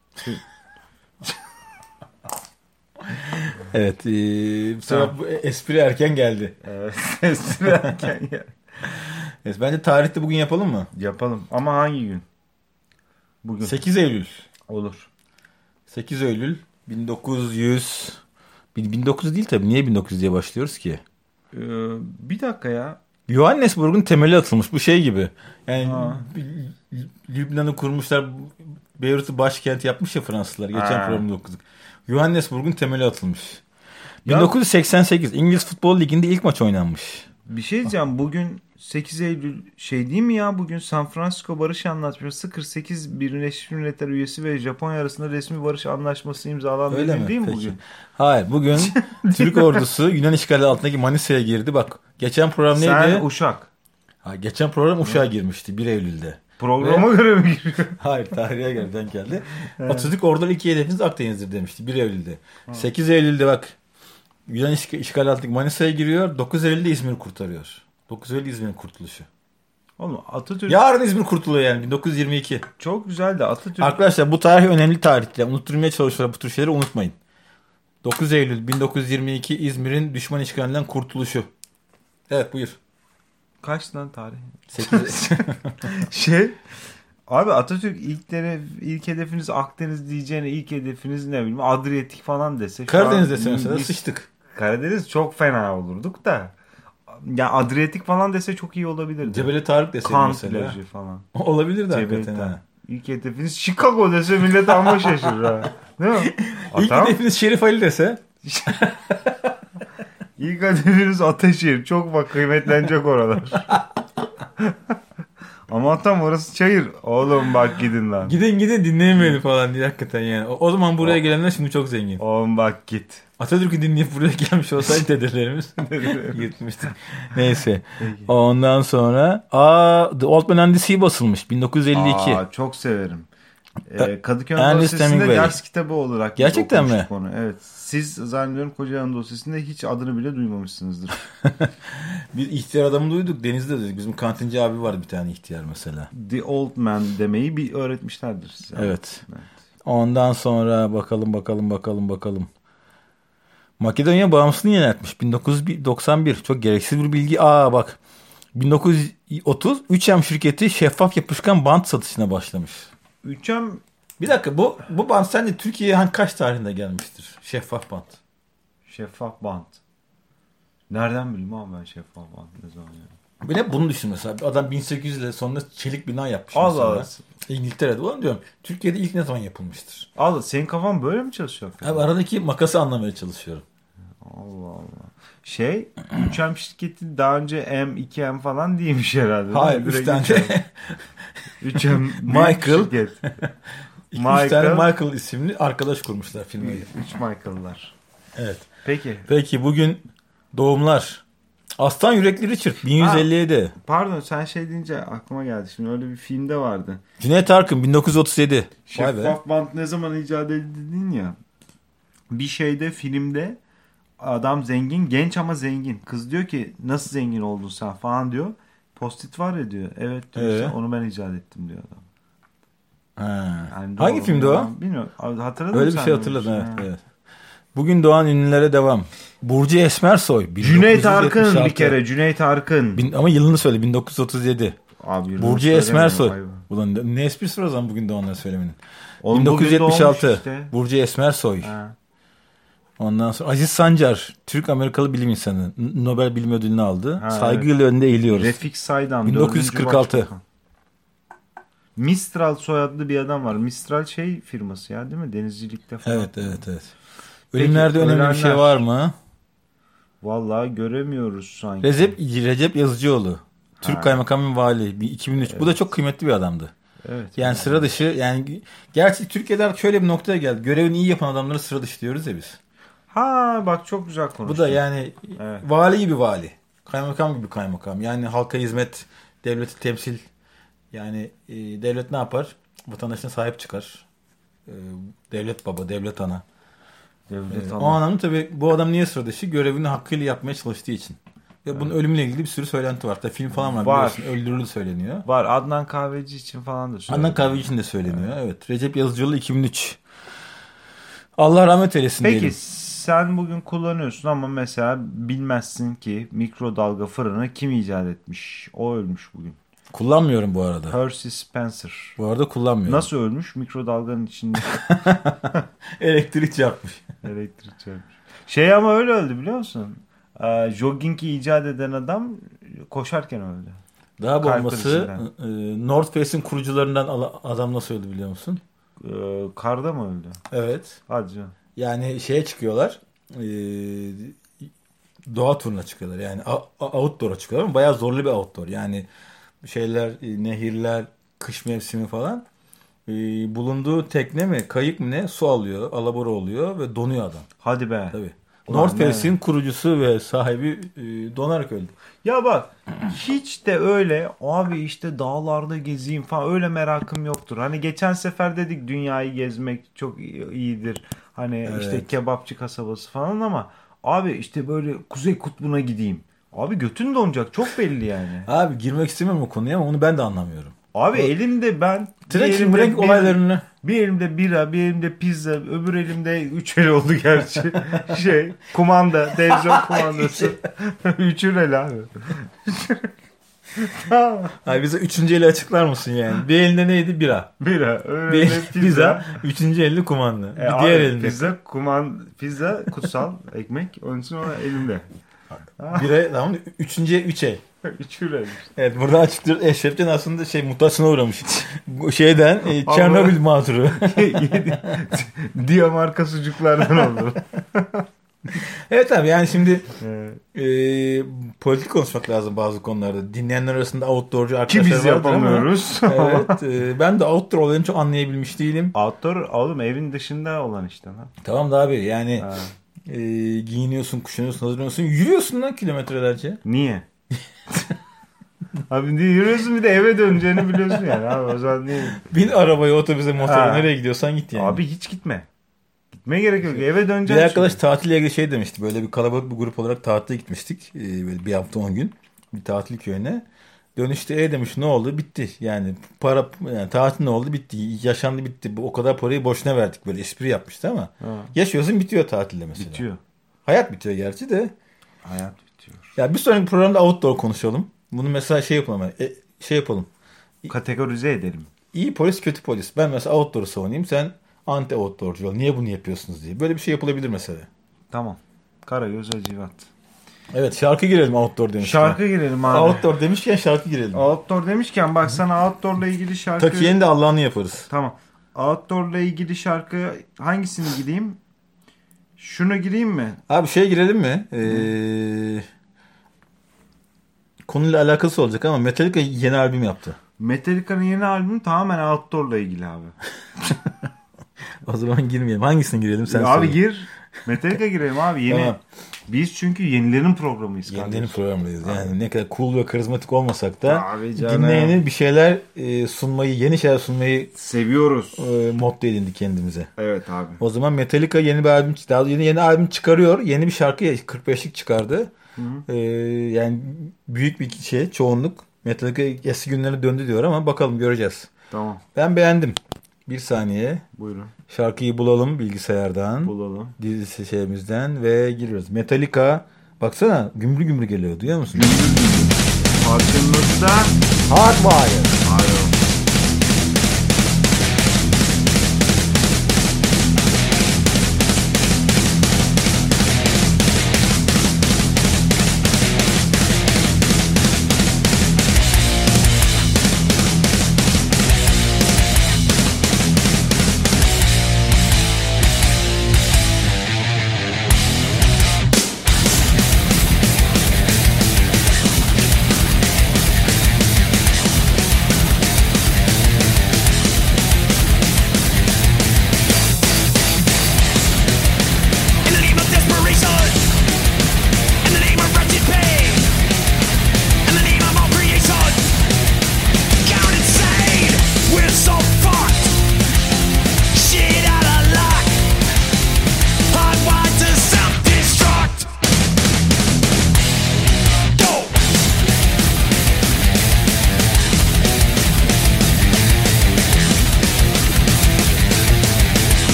Evet. Bu sefer bu espri erken geldi. Evet. Erken ya. Evet, bence tarihte bugün yapalım mı? Yapalım ama hangi gün? Bugün. 8 Eylül. Olur. 8 Eylül 1900 1900 değil tabii. Niye 1900 diye başlıyoruz ki? Bir dakika ya. Johannesburg'un temeli atılmış. Bu şey gibi. Yani Lübnan'ı kurmuşlar. Beyrut'u başkent yapmış ya Fransızlar. Geçen programda okuduk. Johannesburg'un temeli atılmış. Ya, 1988 İngiliz Futbol Ligi'nde ilk maç oynanmış. bir şey diyeceğim. Bugün 8 Eylül şey değil mi ya? Bugün San Francisco Barış Anlaşması 48 Birleşmiş Milletler üyesi ve Japonya arasında resmi barış anlaşması imzalandı. Öyle mi? Değil mi Peki. bugün? Hayır. Bugün Türk ordusu Yunan işgali altındaki Manisa'ya girdi. Bak geçen program neydi? Sen Uşak. Geçen program Uşak'a girmişti 1 Eylül'de. Programa göre mi giriyor? Hayır, tarihe göre denk geldi. Atatürk oradan 2 hedefiniz Akdeniz'dir demişti 1 Eylül'de. 8 Eylül'de bak Yunan işgal altındaki Manisa'ya giriyor. 9 Eylül'de İzmir'i kurtarıyor. 9 Eylül İzmir'in kurtuluşu. Oğlum Atatürk Yarın İzmir kurtuluyor yani 1922. çok güzel de Atatürk Arkadaşlar bu tarih önemli tarihler. Unutturmaya çalışıyorlar, bu tür şeyleri unutmayın. 9 Eylül 1922 İzmir'in düşman işgalinden kurtuluşu. Evet, buyur. kaç lan tarih? 8. Abi Atatürk ilk hedefiniz Akdeniz diyeceğine ilk hedefiniz ne bileyim Adriyatik falan dese. Karadeniz dese mesela sıçtık. Karadeniz çok fena olurduk da. Ya Adriyatik falan dese çok iyi olabilirdi. Cebeli Tarık dese Kant mesela. plajı falan. Olabilir de Cebeli hakikaten. Tarık. Ha. İlk hedefiniz Chicago dese millet amma şaşırır ha. Değil mi? İlk hedefiniz Şerif Ali dese. İlk hedefiniz Ataşehir. Çok bak kıymetlenecek oralar. Ama tam orası çayır. Oğlum bak gidin lan. Gidin dinleyin beni falan diye hakikaten yani. O zaman buraya gelenler şimdi çok zengin. Oğlum bak git. Atatürk'ü dinleyip buraya gelmiş olsaydı dedelerimiz gitmiştik. Neyse. Ondan sonra The Old Man and the Sea basılmış 1952. Çok severim. Kadıköy Ernest dosyasında Hemingway. ders kitabı olarak Gerçekten mi? Onu. Evet. Siz zannediyorum Kocaeli dosyasında hiç adını bile duymamışsınızdır. Biz ihtiyar adamı duyduk. Deniz'de dedik. Bizim kantinci abi vardı bir tane ihtiyar mesela. The Old Man demeyi bir öğretmişlerdir size. Evet. Ondan sonra bakalım. Makedonya bağımsızlığını ilan 1991. Çok gereksiz bir bilgi. Bak. 1930 3M şirketi şeffaf yapışkan bant satışına başlamış. 3M Bir dakika bu bant sence Türkiye'ye kaç tarihinde gelmiştir? Şeffaf bant. şeffaf bant. Nereden bileyim abi ben şeffaf bant ne zaman yani? Ben hep bunu düşün mesela. Adam 1800'de sonunda çelik bina yapmış Allah mesela. Allah. İngiltere'de. Ulan diyorum Türkiye'de ilk ne zaman yapılmıştır? Allah senin kafan böyle mi çalışıyor? Abi aradaki makası anlamaya çalışıyorum. Allah Allah. 3M şirketi daha önce M, 2M falan değilmiş herhalde. Hayır 3 tane. 3M Michael. 3 Michael. tane Michael isimli arkadaş kurmuşlar filmi. 3 Michael'lar. Evet. Peki bugün doğumlar. Aslan Yürekli Richard 1157. Pardon sen deyince aklıma geldi. Şimdi öyle bir filmde vardı. Cüneyt Arkın 1937. Vay be. Şeffaf bant ne zaman icat edildin ya. Bir filmde adam zengin, genç ama zengin. Kız diyor ki nasıl zengin oldun sen falan diyor. Post-it var ya diyor. Evet diyor. Onu ben icat ettim diyor adam. Yani hangi filmde o? Bilmiyorum. Hatırladın öyle mı bir sen? şey hatırladım. Evet. Bugün doğan ünlülere devam. Burcu Esmersoy. Cüneyt Arkın bir kere. Cüneyt Arkın. Ama yılını söyle 1937. Abi, Burcu Esmersoy. Ulan ne esprisi var o zaman bugün doğanları söylemenin. Oğlum 1976. Işte. Burcu Esmersoy. Ondan sonra Aziz Sancar. Türk-Amerikalı bilim insanı. Nobel Bilim Ödülünü aldı. Saygıyla önde eğiliyoruz. Refik Saydam. 1946. Mistral soyadlı bir adam var. Mistral firması ya değil mi? Denizcilikte falan. Evet. Ölümlerde önemli bir şey var mı? Vallahi göremiyoruz sanki. Recep Yazıcıoğlu. Türk Kaymakamı Vali. 2003. Evet. Bu da çok kıymetli bir adamdı. Evet. Yani sıra dışı. Yani gerçi Türkiye'de şöyle bir noktaya geldi. Görevini iyi yapan adamları sıra dışı diyoruz ya biz. Bak çok güzel konuştun. Bu da yani vali gibi vali. Kaymakam gibi kaymakam. Yani halka hizmet, devleti temsil. Yani devlet ne yapar? Vatandaşına sahip çıkar. Devlet baba, devlet ana. O anlamda tabii bu adam niye sıra dışı? Görevini hakkıyla yapmaya çalıştığı için. Ve bunun ölümüyle ilgili bir sürü söylenti var. Tabii film falan var. Öldürüldü söyleniyor. Var. Adnan Kahveci için falan da söyleniyor. Adnan Kahveci için de söyleniyor. Evet. Recep Yazıcıoğlu 2003. Allah rahmet eylesin diyelim. Peki sen bugün kullanıyorsun ama mesela bilmezsin ki mikrodalga fırını kim icat etmiş? O ölmüş bugün. Kullanmıyorum bu arada. Percy Spencer. Bu arada kullanmıyorum. Nasıl ölmüş? Mikrodalganın içinde. Elektrik çarpmış. Elektrik çarpmış. Ama öyle öldü biliyor musun? Jogging'i icat eden adam koşarken öldü. Daha bombası North Face'in kurucularından adam nasıl öldü biliyor musun? Karda mı öldü? Evet. Hadi canım. Yani çıkıyorlar. Doğa turuna çıkıyorlar. Yani outdoor'a çıkıyorlar ama bayağı zorlu bir outdoor. Yani nehirler, kış mevsimi falan. Bulunduğu tekne mi, kayık mı ne su alıyor, alabora oluyor ve donuyor adam. Hadi be. Tabii. North Face'in kurucusu ve sahibi donarak öldü. Ya bak hiç de öyle abi işte dağlarda gezeyim falan öyle merakım yoktur. Hani geçen sefer dedik dünyayı gezmek çok iyidir. Hani işte kebapçı kasabası falan ama abi işte böyle Kuzey Kutbu'na gideyim. Abi götün donacak çok belli yani. Abi girmek istemiyorum o konuya ama onu ben de anlamıyorum. Abi elimde ben trekking olaylarını. Bir elimde bira, bir elimde pizza, öbür elimde 3 el oldu gerçi. Kumanda, televizyon kumandası. 3 el abi. Abi bize 3. eli açıklar mısın yani? Bir elinde neydi? Bira. Bira, bir elinde pizza. 3. elinde kumanda. Bir diğer elinde. Pizza kutsal ekmek. Onun için o elimde. Bira tamam 3. 3 el. 3 el. Evet burada açıklıyor. Eşrefcan aslında mutasyona uğramış. Şeyden Çernobil mağduru. Dia marka sucuklardan oldu. Evet abi yani şimdi politik konuşmak lazım bazı konularda. Dinleyenler arasında outdoorcu arkadaşlar ki biz yapamıyoruz. Ama, evet ben de outdoor olayını çok anlayabilmiş değilim. Outdoor oğlum evin dışında olan işte. Ha? Tamam da abi yani giyiniyorsun, kuşanıyorsun, hazırlanıyorsun, yürüyorsun lan kilometrelerce. Niye? Abi yürüyorsun bir de eve döneceğini biliyorsun yani abi o zaman niye? Bin arabaya, otobüse, motora nereye gidiyorsan git yani. Abi hiç gitme. Gitmeye gerek yok. Eve döneceğim. Bir arkadaş tatille ilgili demişti. Böyle bir kalabalık bir grup olarak tatile gitmiştik. Böyle bir hafta 10 gün. Bir tatil köyüne. Dönüşte demiş ne oldu? Bitti. Yani tatil ne oldu? Bitti. Yaşandı bitti. O kadar parayı boşuna verdik. Böyle espri yapmıştı ama. Yaşıyorsun bitiyor tatilde mesela. Bitiyor. Hayat bitiyor gerçi de. Hayat bitiyor. Ya bir sonraki programda outdoor konuşalım. Bunu mesela yapalım. Yapalım. Kategorize edelim. İyi polis, kötü polis. Ben mesela outdoor'u savunayım. Sen anti outdoor'cu ol. Niye bunu yapıyorsunuz diye. Böyle bir şey yapılabilir mesela. Tamam. Karagöz Hacivat. Evet şarkı girelim outdoor demişken. Şarkı girelim abi. Outdoor demişken şarkı girelim. Outdoor demişken bak sana outdoor'la ilgili şarkı. Takiye'nin de Allah'ını yaparız. Tamam. Outdoor'la ilgili şarkı hangisini gireyim? Şunu gireyim mi? Abi girelim mi? Konuyla alakası olacak ama Metallica yeni albüm yaptı. Metallica'nın yeni albümü tamamen outdoor'la ilgili abi. O zaman girmeyelim. Hangisini girelim sen abi söyle. gir. Metallica girelim abi. Yeni. Tamam. Biz çünkü yenilerin programıyız. Yenilerin programındayız. Yani ne kadar cool ve karizmatik olmasak da abi dinleyenin bir şeyler sunmayı, yeni şeyler sunmayı seviyoruz. Motto edindik kendimize. Evet abi. O zaman Metallica yeni bir albüm, yeni albüm çıkarıyor. Yeni bir şarkı 45'lik çıkardı. Yani büyük bir çoğunluk Metallica eski günlerine döndü diyor ama bakalım göreceğiz. Tamam. Ben beğendim. Bir saniye. Buyurun. Şarkıyı bulalım bilgisayardan. Bulalım. Dizisi şeyimizden ve giriyoruz. Metallica baksana gümrü gümrü geliyor. Duyuyor musun? Parçamızda Hardwire.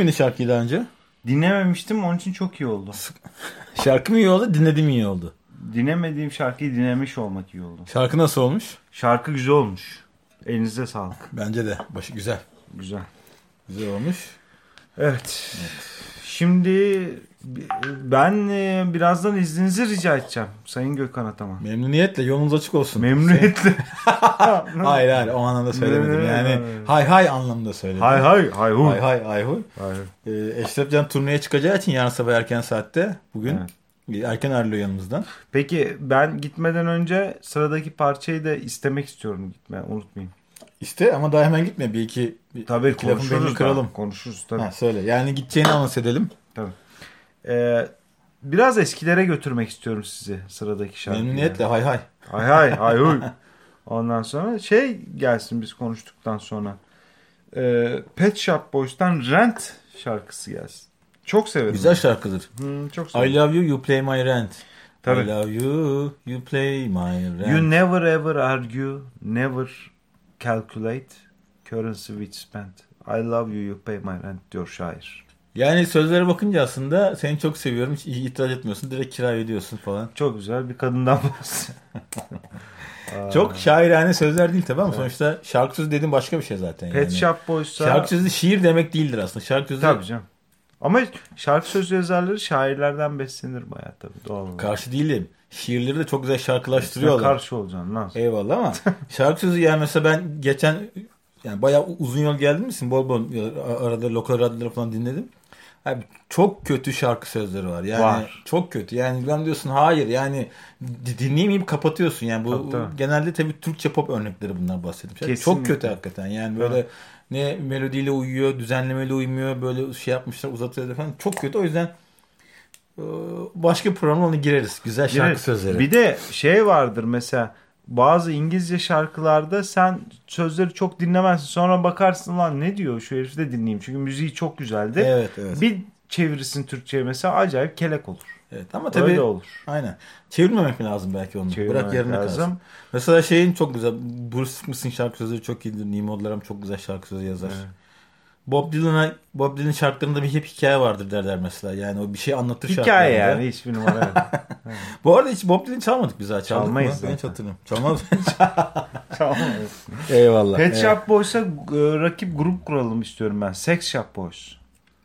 miydin şarkıyı daha önce? Dinlememiştim, onun için çok iyi oldu. Şarkı mı iyi oldu, dinlediğim iyi oldu? Dinlemediğim şarkıyı dinlemiş olmak iyi oldu. Şarkı nasıl olmuş? Şarkı güzel olmuş. Elinize sağlık. Bence de. Başı güzel. Güzel. Güzel olmuş. Evet. Şimdi ben birazdan izninizi rica edeceğim Sayın Gökhan Ataman. Memnuniyetle, yolunuz açık olsun. Memnuniyetle. Hayır o anlamda söylemedim. Yani hay anlamında söyledim. Hay huy. Hay huy. Eşref Can turneye çıkacağı için yarın sabah erken saatte bugün erken ayrılıyor yanımızdan. Peki ben gitmeden önce sıradaki parçayı da istemek istiyorum, unutmayayım. İste ama daha hemen gitme. Tabii iki lafın belini kıralım. Konuşuruz tabii. Söyle. Yani gideceğini anons edelim. Tabii. Biraz eskilere götürmek istiyorum sizi sıradaki şarkıyla. Memnuniyetle hay. Hay huy. Ondan sonra gelsin biz konuştuktan sonra. Pet Shop Boys'tan Rent şarkısı gelsin. Çok severim. Güzel şarkıdır. Çok severim. I love you, you play my rent. Tabii. I love you, you play my rent. You never ever argue, never calculate currency which spent. I love you, you pay my rent diyor şair. Yani sözlere bakınca aslında seni çok seviyorum, hiç itiraz etmiyorsun, direkt kira ediyorsun falan. Çok güzel bir kadından bahsediyor. Çok şairane sözler değil tabii ama sonuçta şarkı sözü dediğin başka bir şey zaten. Pet Shop Boys'a... Şarkı sözü şiir demek değildir aslında. Şarkı sözü... Tabii canım. Ama şarkı sözü yazarları şairlerden beslenir bayağı tabii, doğal olarak. Karşı değilim. Şiirleri de çok güzel şarkılaştırıyorlar. Karşı olacaksın lan. Eyvallah ama şarkı sözü yani mesela ben geçen bayağı uzun yol geldim misin? Bol arada lokal radyoları falan dinledim. Abi çok kötü şarkı sözleri var. Yani var. Çok kötü. Yani ben diyorsun hayır yani dinleyemeyip kapatıyorsun. Yani bu tabii. Genelde tabii Türkçe pop örnekleri bundan bahsettim. Çok kötü hakikaten. Yani böyle ne melodiyle uyuyor, düzenlemeyle uymuyor, böyle şey yapmışlar, uzatıyorlar falan. Çok kötü. O yüzden başka bir programa onu gireriz. Güzel şarkı sözleri. Bir de vardır mesela, bazı İngilizce şarkılarda sen sözleri çok dinlemezsin. Sonra bakarsın lan ne diyor şu herifi de dinleyeyim. Çünkü müziği çok güzeldi. Evet. Bir çevirisin Türkçe'ye mesela acayip kelek olur. Evet ama tabii öyle olur. Aynen. Çevirmemek mi lazım belki onu? Bırak yarına kalsın. Mesela çok güzel. Bruce Springsteen şarkı sözleri çok iyidir. Nimo Odlaram çok güzel şarkı sözü yazar. Evet. Bob Dylan şarkılarında bir hep hikaye vardır derler mesela. Yani o bir şey anlatır şarkılarında. Hikaye yani hiçbir numara. Bu arada hiç Bob Dylan çalmadık biz ha. Çalmayız. Ben hiç hatırlıyorum. Çalmaz. Çalmayız. Eyvallah. Pet Shop Boys'a rakip grup kuralım istiyorum ben. Sex Shop Boys.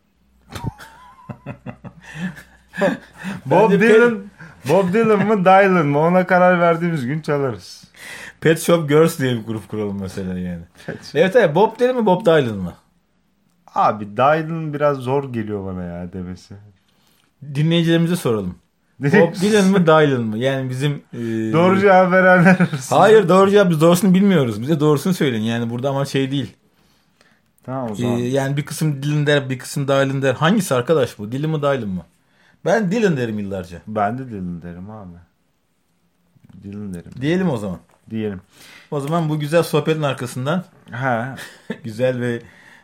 Bob Dylan mı Dylan mı ona karar verdiğimiz gün çalarız. Pet Shop Girls diye bir grup kuralım mesela yani. Evet Bob Dylan mi Bob Dylan mı? Abi Dylan biraz zor geliyor bana ya demesi. Dinleyicilerimize soralım. Bob Dylan mı Dylan mı? Yani bizim... Doğru cevap verenler arasında. Hayır doğru cevap, biz doğrusunu bilmiyoruz. Bize doğrusunu söyleyin. Yani burada ama değil. Tamam o zaman. Yani bir kısım Dylan der, bir kısım Dylan der. Hangisi arkadaş bu? Dylan mı Dylan mı? Ben Dylan derim yıllarca. Ben de Dylan derim abi. Dylan derim. Diyelim o zaman. Diyelim. O zaman bu güzel sohbetin arkasından güzel ve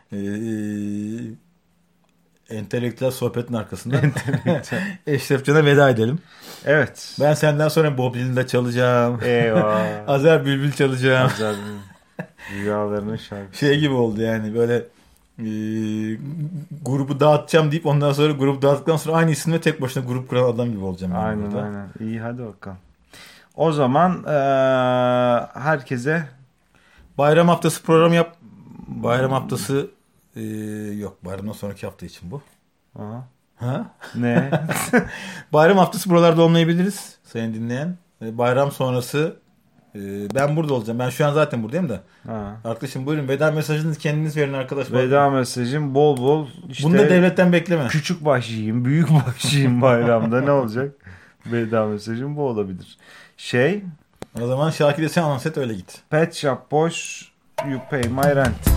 entelektüel sohbetin arkasından Eşref Can'a veda edelim. Evet. Ben senden sonra Bob Dylan'da çalacağım. Eyvah. Azer Bülbül çalacağım. Azer Bülbül. Rüyalarının şarkısı. Şey gibi oldu yani böyle grubu dağıtacağım deyip ondan sonra grubu dağıttıktan sonra aynı isimle tek başına grup kuran adam gibi olacağım. Aynen. İyi hadi bakalım. O zaman herkese bayram haftası program yap. Bayram haftası yok. Bayramdan sonraki hafta için bu. Aha. Ha? Ne? Bayram haftası buralarda olmayabiliriz sayın dinleyen. Bayram sonrası ben burada olacağım. Ben şu an zaten buradayım da. Arkadaşım buyurun veda mesajınızı kendiniz verin arkadaşlar. Veda mesajım bol işte. Bunu da devletten bekleme. Küçük baş yiyeyim, büyük baş yiyeyim bayramda ne olacak? Veda mesajım bu olabilir. O zaman Şakir'e sen anons et öyle git. Pet Shop Boys, you pay my rent.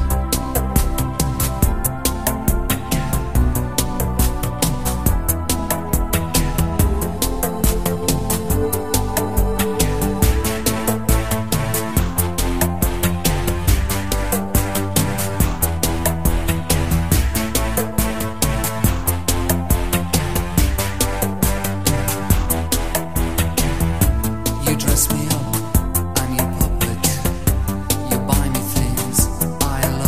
You dress me up, I'm your puppet. You buy me things I love.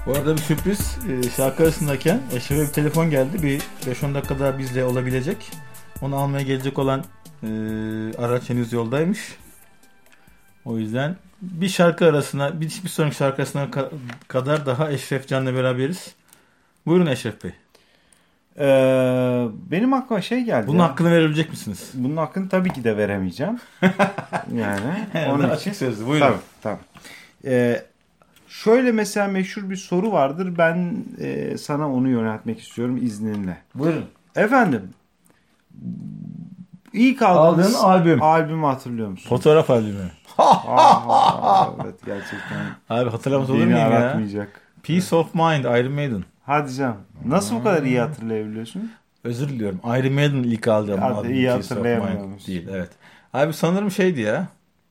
Bu arada bir sürpriz. Şarkı arasındayken Eşref'e bir telefon geldi. Bir 5-10 dakika daha bizle olabilecek. Onu almaya gelecek olan araç henüz yoldaymış. O yüzden bir şarkı arasına, bir sonraki şarkı arasına kadar daha Eşref Can'la beraberiz. Buyurun Eşref Bey. Benim aklıma şey geldi. Bunun hakkını verebilecek misiniz? Bunun hakkını tabii ki de veremeyeceğim. Yani onun açık sözlü. Buyurun. Tamam. Şöyle mesela meşhur bir soru vardır. Ben sana onu yöneltmek istiyorum izninle. Buyurun. Efendim. İlk aldığın albümü hatırlıyor musun? Fotoğraf albümü. Evet gerçekten. Abi hatırlamaz olur muyum ya? Aratmayacak. Peace of Mind, Iron Maiden. Hadi canım. Nasıl bu kadar iyi hatırlayabiliyorsun? Özür diliyorum. Iron Maiden ilk aldığım albüm. İyi Peace of Mind değil. Evet. Abi sanırım şeydi ya.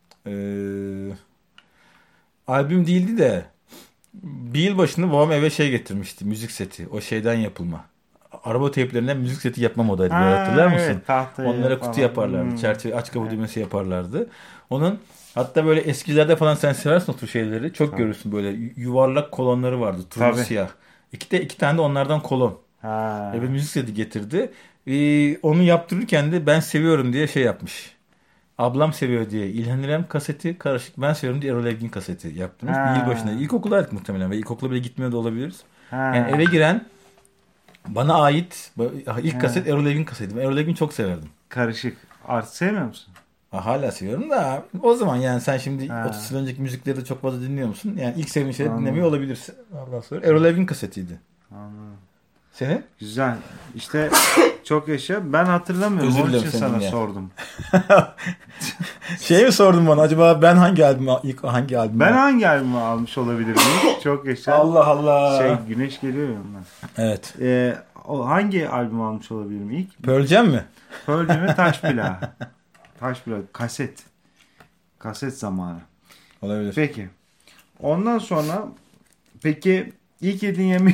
Albüm değildi de bir yıl başında babam eve şey getirmişti. Müzik seti. O şeyden yapılma. Araba teyiplerinden müzik seti yapma modaydı. Hatırlar mısın? Evet, onlara kutu yaparlardı. Çerçeve aç kapı düğmesi yaparlardı. Onun hatta böyle eskilerde falan sen seversin o tür şeyleri. Çok görürsün böyle yuvarlak kolonları vardı. Turuncu siyah. İki tane de onlardan kolon. Eve müzik seti getirdi. Onu yaptırırken de ben seviyorum diye şey yapmış. Ablam seviyor diye İlhan İrem kaseti karışık ben seviyorum diye Erol Evgin kaseti yaptınız. Bir yıl başında. İlkokuldaydık muhtemelen ve ilkokula bile gitmiyor da olabiliriz. Yani eve giren bana ait ilk kaset Erol Evgin kaseti. Erol Evgin çok severdim. Karışık. Artık sevmiyor musun? Hala seviyorum da o zaman yani sen şimdi 30 yıl önceki müzikleri de çok fazla dinliyor musun? Yani ilk sevdiğin şeyleri dinlemiyor olabilirsin. Ondan sonra Erol Evgin kasetiydi. Anladım. Senin? Güzel. İşte çok yaşa. Ben hatırlamıyorum. Onun için sana sordum. Şey mi sordun bana? Acaba ben hangi albümü Ben hangi albümü almış olabilirim? Çok yaşa. Allah Allah. Güneş geliyor ya ondan. Evet. Hangi albümü almış olabilirim ilk? Pearl Jam mi? Pearl Jam ve Taş Plağı. Taş Plağı. Kaset. Kaset zamanı. Olabilir. Peki. Ondan sonra peki ilk yediğin yemeği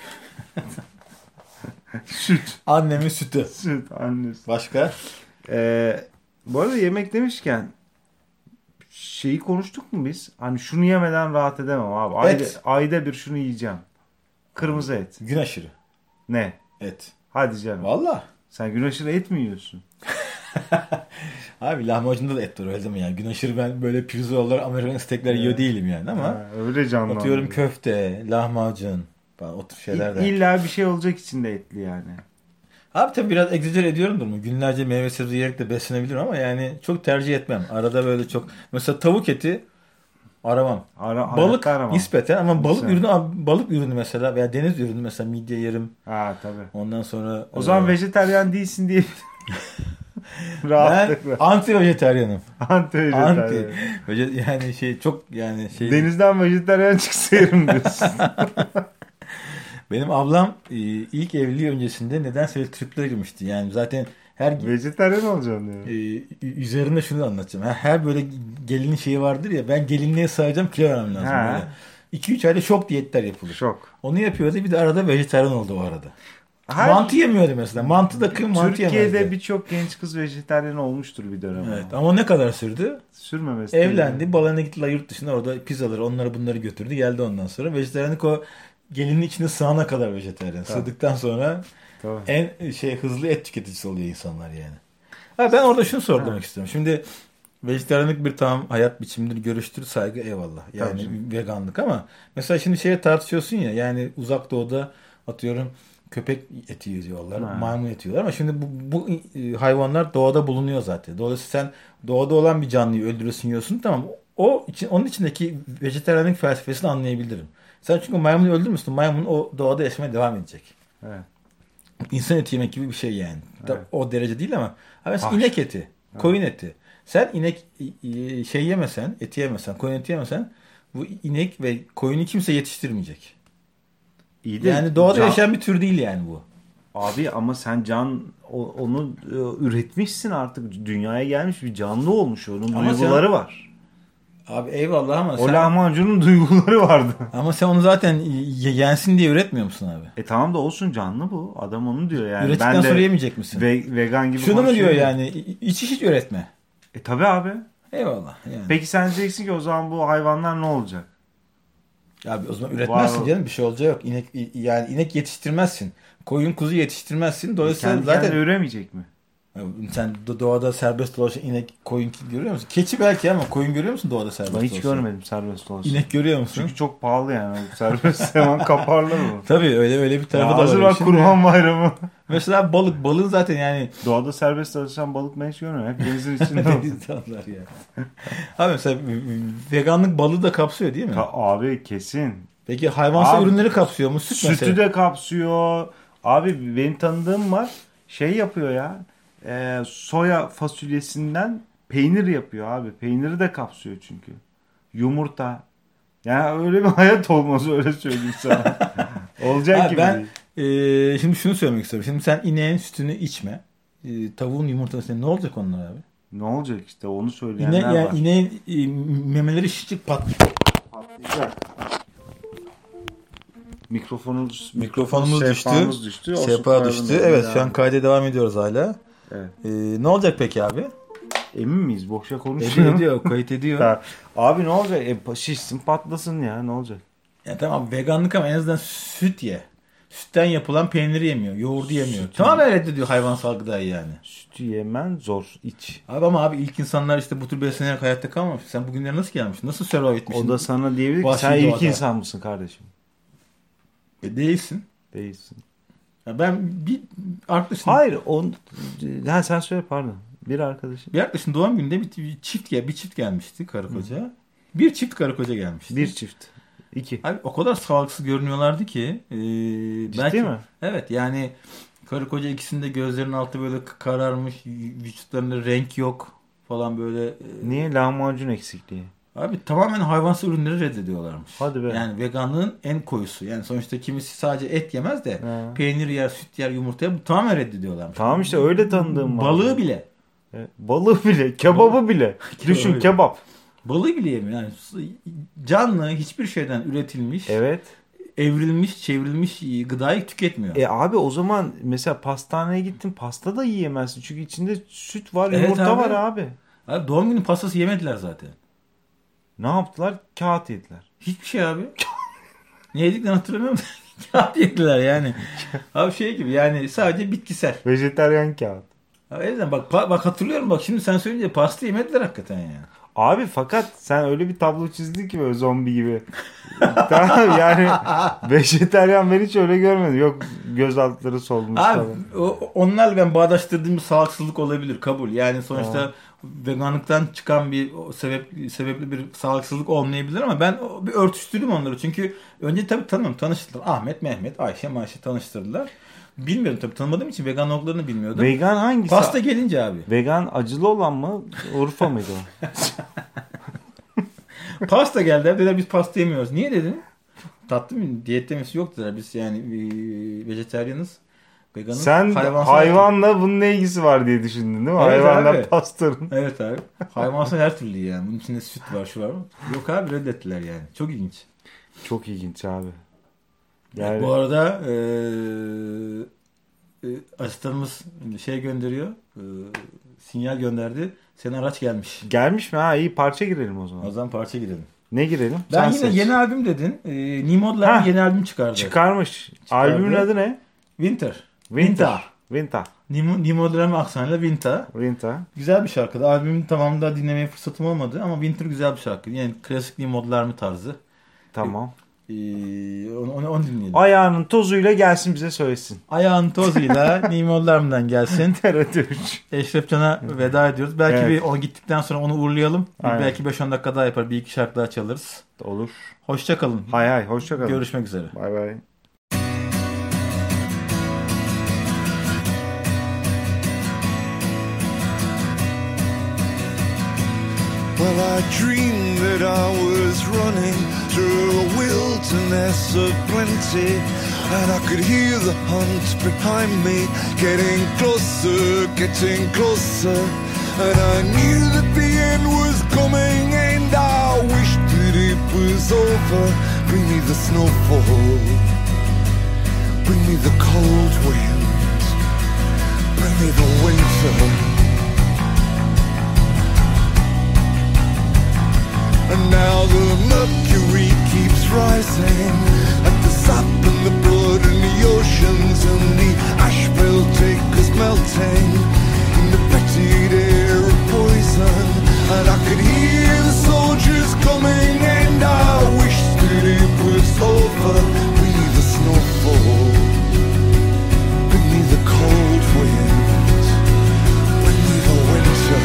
süt. Annemin sütü. Süt annesi. Başka? Bu arada yemek demişken şeyi konuştuk mu biz? Hani şunu yemeden rahat edemem abi. Ayda bir şunu yiyeceğim. Kırmızı et. Gün aşırı. Ne? Et. Hadi canım. Valla. Sen gün aşırı et mi yiyorsun? Abi lahmacunda da et var öyle mi yani? Gün aşırı ben böyle pirzolalar, Amerikan steakler yiyor değilim yani ama. Öyle canlı. Atıyorum köfte, lahmacun falan o tür şeyler de. İlla bir şey olacak içinde etli yani. Abi tabii biraz egzajere ediyorumdur mu? Günlerce meyve sebze yiyerek de beslenebilirim ama yani çok tercih etmem. Arada böyle çok. Mesela tavuk eti aramam. Balık nispeten ama balık ürünü mesela veya deniz ürünü mesela midye yerim. Tabii. Ondan sonra. O zaman vejetaryen değilsin diye. Ben anti-vejetaryenim. Anti-vejetaryen. Yani çok Denizden vejetaryen çıksa yerim diyorsun. Benim ablam ilk evliliği öncesinde nedense triplere girmişti. Yani zaten her vejetaryen olacağım diyor. Üzerinde şunu anlatacağım. Her böyle gelinin şeyi vardır ya ben gelinliğe sığacağım kilo vermem lazım. 2-3 ayda şok diyetler yapılır. Şok. Onu yapıyordu bir de arada vejetaryen oldu o arada. Mantı yemiyordu mesela. Mantı da mantı yemezdi. Türkiye'de birçok genç kız vejetaryen olmuştur bir dönem. Evet ama ne kadar sürdü? Sürmemesi. Evlendi. Balayına gittiler yurt dışına orada pizzaları onları bunları götürdü. Geldi ondan sonra. Vejetaryenlik o gelinin içine sığana kadar vejetaryen. Sığdıktan sonra en hızlı et tüketicisi oluyor insanlar yani. Ben orada şunu sormak istiyorum. Şimdi vejetaryenlik bir tamam hayat biçimidir, görüştür, saygı eyvallah. Yani veganlık ama mesela şimdi tartışıyorsun ya yani uzak doğuda atıyorum köpek eti yiyorlar, maymun eti yiyorlar ama şimdi bu hayvanlar doğada bulunuyor zaten. Dolayısıyla sen doğada olan bir canlıyı öldürüyorsun, yiyorsun tamam. Onun içindeki vejetaryenlik felsefesini anlayabilirim. Sen çünkü maymunu öldürmüşsün. Maymun o doğada yaşamaya devam edecek. Evet. İnsan eti yemek gibi bir şey yani. Evet. O derece değil ama. Mesela inek eti, koyun eti. Sen inek yemesen, eti yemesen, koyun eti yemesen bu inek ve koyunu kimse yetiştirmeyecek. İyi de yani doğada yaşayan bir tür değil yani bu. Abi ama sen onu üretmişsin artık. Dünyaya gelmiş bir canlı olmuş. Onun ama duyguları var. Abi eyvallah ama o lahmacunun duyguları vardı. Ama sen onu zaten yensin diye üretmiyor musun abi? Tamam da olsun canlı bu. Adam onu diyor yani. Ürettikten sonra yemeyecek misin? Vegan gibi şunu mu diyor yani? Hiç üretme. Tabii abi. Eyvallah. Yani. Peki sen diyeceksin ki o zaman bu hayvanlar ne olacak? Abi o zaman üretmezsin canım, bir şey olacağı yok. İnek yetiştirmezsin. Koyun kuzu yetiştirmezsin. Dolayısıyla Kendi zaten kendine üremeyecek mi? sen doğada serbest dolaşan inek, koyun görüyor musun? Keçi belki ama koyun görüyor musun doğada serbest Ben hiç dolaşan? görmedim serbest dolaşan. İnek görüyor musun? Çünkü çok pahalı yani. Serbest hemen kaparlar mı? Tabii öyle bir tarafı da var. Hazır bak Kurban Bayramı. Mesela balığın zaten yani. Doğada serbest dolaşan balık ben hiç görmüyorum. Hep denizin içinde. İnsanlar ya. Abi mesela veganlık balığı da kapsıyor değil mi? Abi kesin. Peki hayvansal Abi, ürünleri kapsıyor mu? Süt mesela. Sütü de kapsıyor. Abi benim tanıdığım var. Şey yapıyor ya. Soya fasulyesinden peynir yapıyor abi. Peyniri de kapsıyor çünkü. Yumurta. Yani öyle bir hayat olmaz, öyle söyleyeyim sana. Olacak gibi Ben değil. şimdi şunu söylemek istiyorum. Şimdi sen ineğin sütünü içme. Tavuğun yumurtasını ne olacak onlar abi? Ne olacak işte, onu söyleyenler var. Yani ineğin memeleri şişik patlayacak. Mikrofonumuz düştü. Sehpa düştü. Evet, şu an kayda devam ediyoruz hala. Evet. Ne olacak peki abi? Emin miyiz? Boşa konuşuyor. Ediyor, kayıt ediyor. Abi ne olacak? Şişsin patlasın ya, ne olacak? Ya tamam, veganlık ama en azından süt ye. Sütten yapılan peyniri yemiyor. Yoğurdu yemiyor. Tamamen reddediyor hayvansal gıdayı yani. Sütü yemen zor, iç. Abi ilk insanlar işte bu tür beslenerek hayatta kalmamış. Sen bugünlere nasıl gelmişsin? Nasıl survive etmişsin? O da sana diyebilir ki sen ilk insan mısın kardeşim? Değilsin. Değilsin. Ya ben bir arkadaşım... Hayır. Sen söyle, pardon. Bir arkadaşım. Bir arkadaşın doğum gününde bir çift gelmişti, karı koca. Bir çift karı koca gelmişti. Bir çift. 2. Abi o kadar sağlıksız görünüyorlardı ki. Ciddi mi? Evet yani karı koca ikisinin de gözlerinin altı böyle kararmış. Vücutlarında renk yok falan böyle. Niye? Lahmacun eksikliği. Abi tamamen hayvansal ürünleri reddediyorlarmış. Hadi be. Yani veganlığın en koyusu. Yani sonuçta kimisi sadece et yemez de peynir yer, süt yer, yumurta yer. Bu tamamen reddediyorlarmış. Tamam işte, öyle tanıdığım var. Balığı bile. Balığı bile. Kebabı bile. Düşün, kebap. Balığı bile yemiyor. Yani canlı, hiçbir şeyden üretilmiş. Evet. Evrilmiş, çevrilmiş gıdayı tüketmiyor. Abi o zaman mesela pastaneye gittin, pasta da yiyemezsin. Çünkü içinde süt var, Evet yumurta abi. var abi. Abi doğum günü pastası yemediler zaten. Ne yaptılar? Kağıt yediler. Hiçbir şey abi. Ne yediklerini hatırlamıyorum. Kağıt yediler yani. Abi şey gibi yani, sadece bitkisel. Vejetaryen kağıt. Abi elden bak hatırlıyorum, bak şimdi sen söyleyince pasta yemediler hakikaten yani. Abi fakat sen öyle bir tablo çizdin ki böyle zombi gibi. Tamam yani vejetaryen ben hiç öyle görmedim. Yok göz altları solmuş abi, falan. Onlarla ben bağdaştırdığım bir sağlıksızlık olabilir, kabul. Yani sonuçta veganlıktan çıkan bir sebepli bir sağlıksızlık olmayabilir ama ben bir örtüştürdüm onları. Çünkü önce tabii tanıştılar. Ahmet, Mehmet, Ayşe tanıştırdılar. Bilmiyorum tabii, tanımadığım için vegan olduklarını bilmiyordum. Vegan hangisi? Pasta gelince abi. Vegan acılı olan mı? Urfa mıydı o? Pasta geldi. Dediler biz pasta yemiyoruz. Niye dedim? Tatlı mı? Diyet demesi yok dediler. Biz yani vejetaryanız. Veganız. Sen hayvanla bunun ne ilgisi var diye düşündün değil mi? Evet Hayvanla abi. Pastanın. Evet abi. Hayvansal her türlü yani. Bunun içinde süt var, şu var mı? Yok abi, reddettiler yani. Çok ilginç. Çok ilginç abi. Yani... Bu arada asistanımız şey gönderiyor. Sinyal gönderdi. Senin araç gelmiş. Gelmiş mi? Ha, iyi, parça girelim o zaman. O zaman parça girelim. Ne girelim? Ben yine yeni albüm dedin. Nimod'lar yeni albüm çıkardı. Çıkarmış. Albümün adı ne? Winter. Nimod'ların aksanıyla Winter. Güzel bir şarkıydı. Albümün tamamında dinlemeye fırsatım olmadı ama Winter güzel bir şarkı. Yani klasik Nimod'lar mı tarzı. Tamam. Onu dinleyelim. Ayağının tozuyla gelsin, bize söylesin. Ayağının tozuyla Nimod'larımdan gelsin. TRT3. Eşref Can'a veda ediyoruz. Belki onu gittikten sonra onu uğurlayalım. Belki 5-10 dakika daha yapar. Bir iki şarkı daha çalarız. Olur. Hoşça kalın. Hay hoşça kalın. Görüşmek üzere. Bay bay. Well, I dreamed that I was running through a wilderness of plenty, and I could hear the hunt behind me, getting closer, and I knew that the end was coming, and I wished that it was over. Bring me the snowfall, bring me the cold wind, bring me the winter. And And now the mercury keeps rising, like the sap and the blood in the oceans, and the ash will take us melting in the fetid air of poison. And I could hear the soldiers coming, and I wish that it was over. Bring me the snowfall, bring me the cold wind, bring me the winter.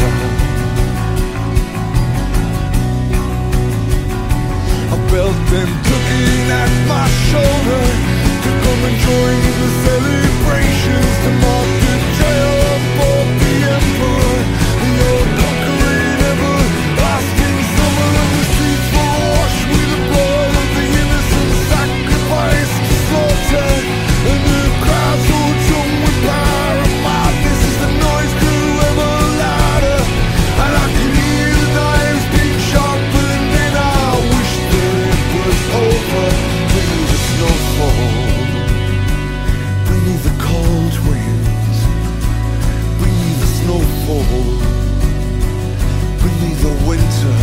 I felt them tugging at my shoulder to come and join in the celebrations, to mark the triumph of the emperor. The old conquering everlasting summer, and the streets were washed with the blood of the innocent sacrificed to slaughter. And the crowds all drunk with power and madness as the noise grew ever louder. And I could hear the knives being sharpened, and I wish that it was over. Bring me the snowfall, bring me the cold winds, bring me the snowfall, bring me the winter.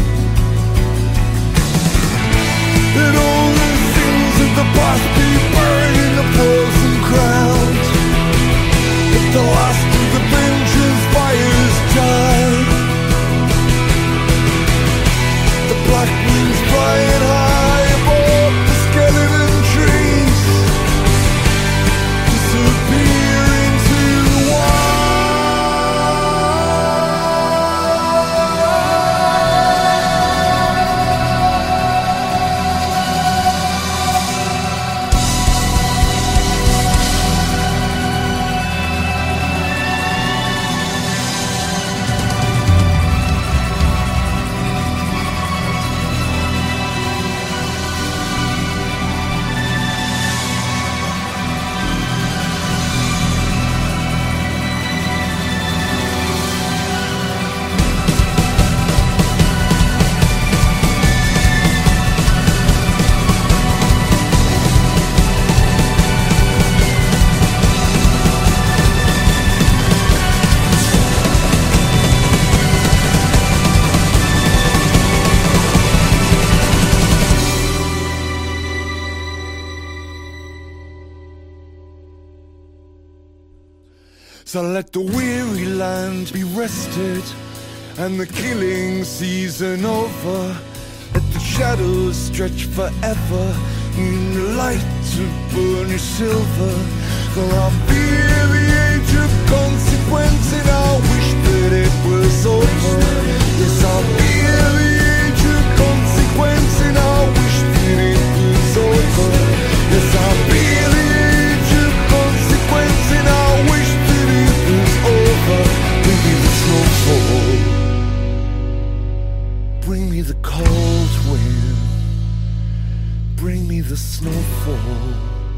And all the things of the past be buried in the frozen ground. If the last of the vengeance fires die, the black wings flying high above the skeleton trees disappear into the wild. So let the weary land be rested, and the killing season over. Let the shadows stretch forever in the light of burnished silver. For I fear the age of consequence, and I wish that it was over. Yes, I fear the age of consequence, and I wish that it was over. Yes, I fear the age of consequence, and I wish that it was over. Bring me the snowfall, bring me the cold wind, bring me the snowfall,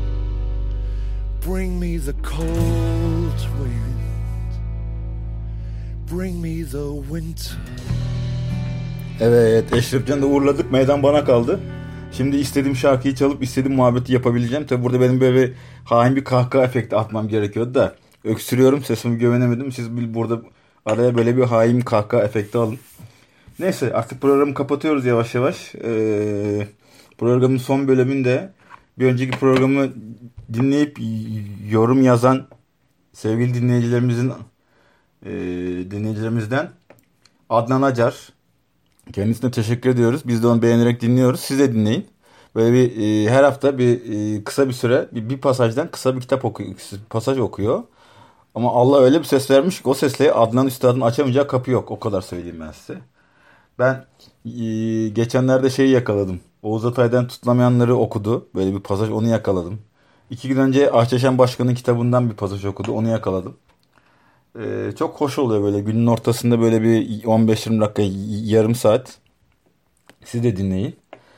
bring me the cold wind, bring me the winter. Evet, Eşref Can'ı da uğurladık. Meydan bana kaldı. Şimdi istediğim şarkıyı çalıp istediğim muhabbeti yapabileceğim. Tabi burada benim böyle hain bir kahkaha efekti atmam gerekiyordu da öksürüyorum, sesimi güvenemedim. Siz burada araya böyle bir hain kahkaha efekti alın. Neyse, artık programı kapatıyoruz yavaş yavaş. Programın son bölümünde bir önceki programı dinleyip yorum yazan sevgili dinleyicilerimizden Adnan Acar, kendisine teşekkür ediyoruz. Biz de onu beğenerek dinliyoruz. Siz de dinleyin. Böyle bir her hafta kısa bir süre bir pasajdan kısa bir kitap pasaj okuyor. Ama Allah öyle bir ses vermiş ki o sesle Adnan Üstad'ın açamayacağı kapı yok. O kadar söyleyeyim ben size. Ben geçenlerde yakaladım. Oğuz Atay'dan Tutunamayanları okudu. Böyle bir pasaj, onu yakaladım. 2 gün önce Ahçeşen Başkan'ın kitabından bir pasaj okudu. Onu yakaladım. Çok hoş oluyor böyle günün ortasında böyle bir 15-20 dakika, yarım saat. Siz de dinleyin.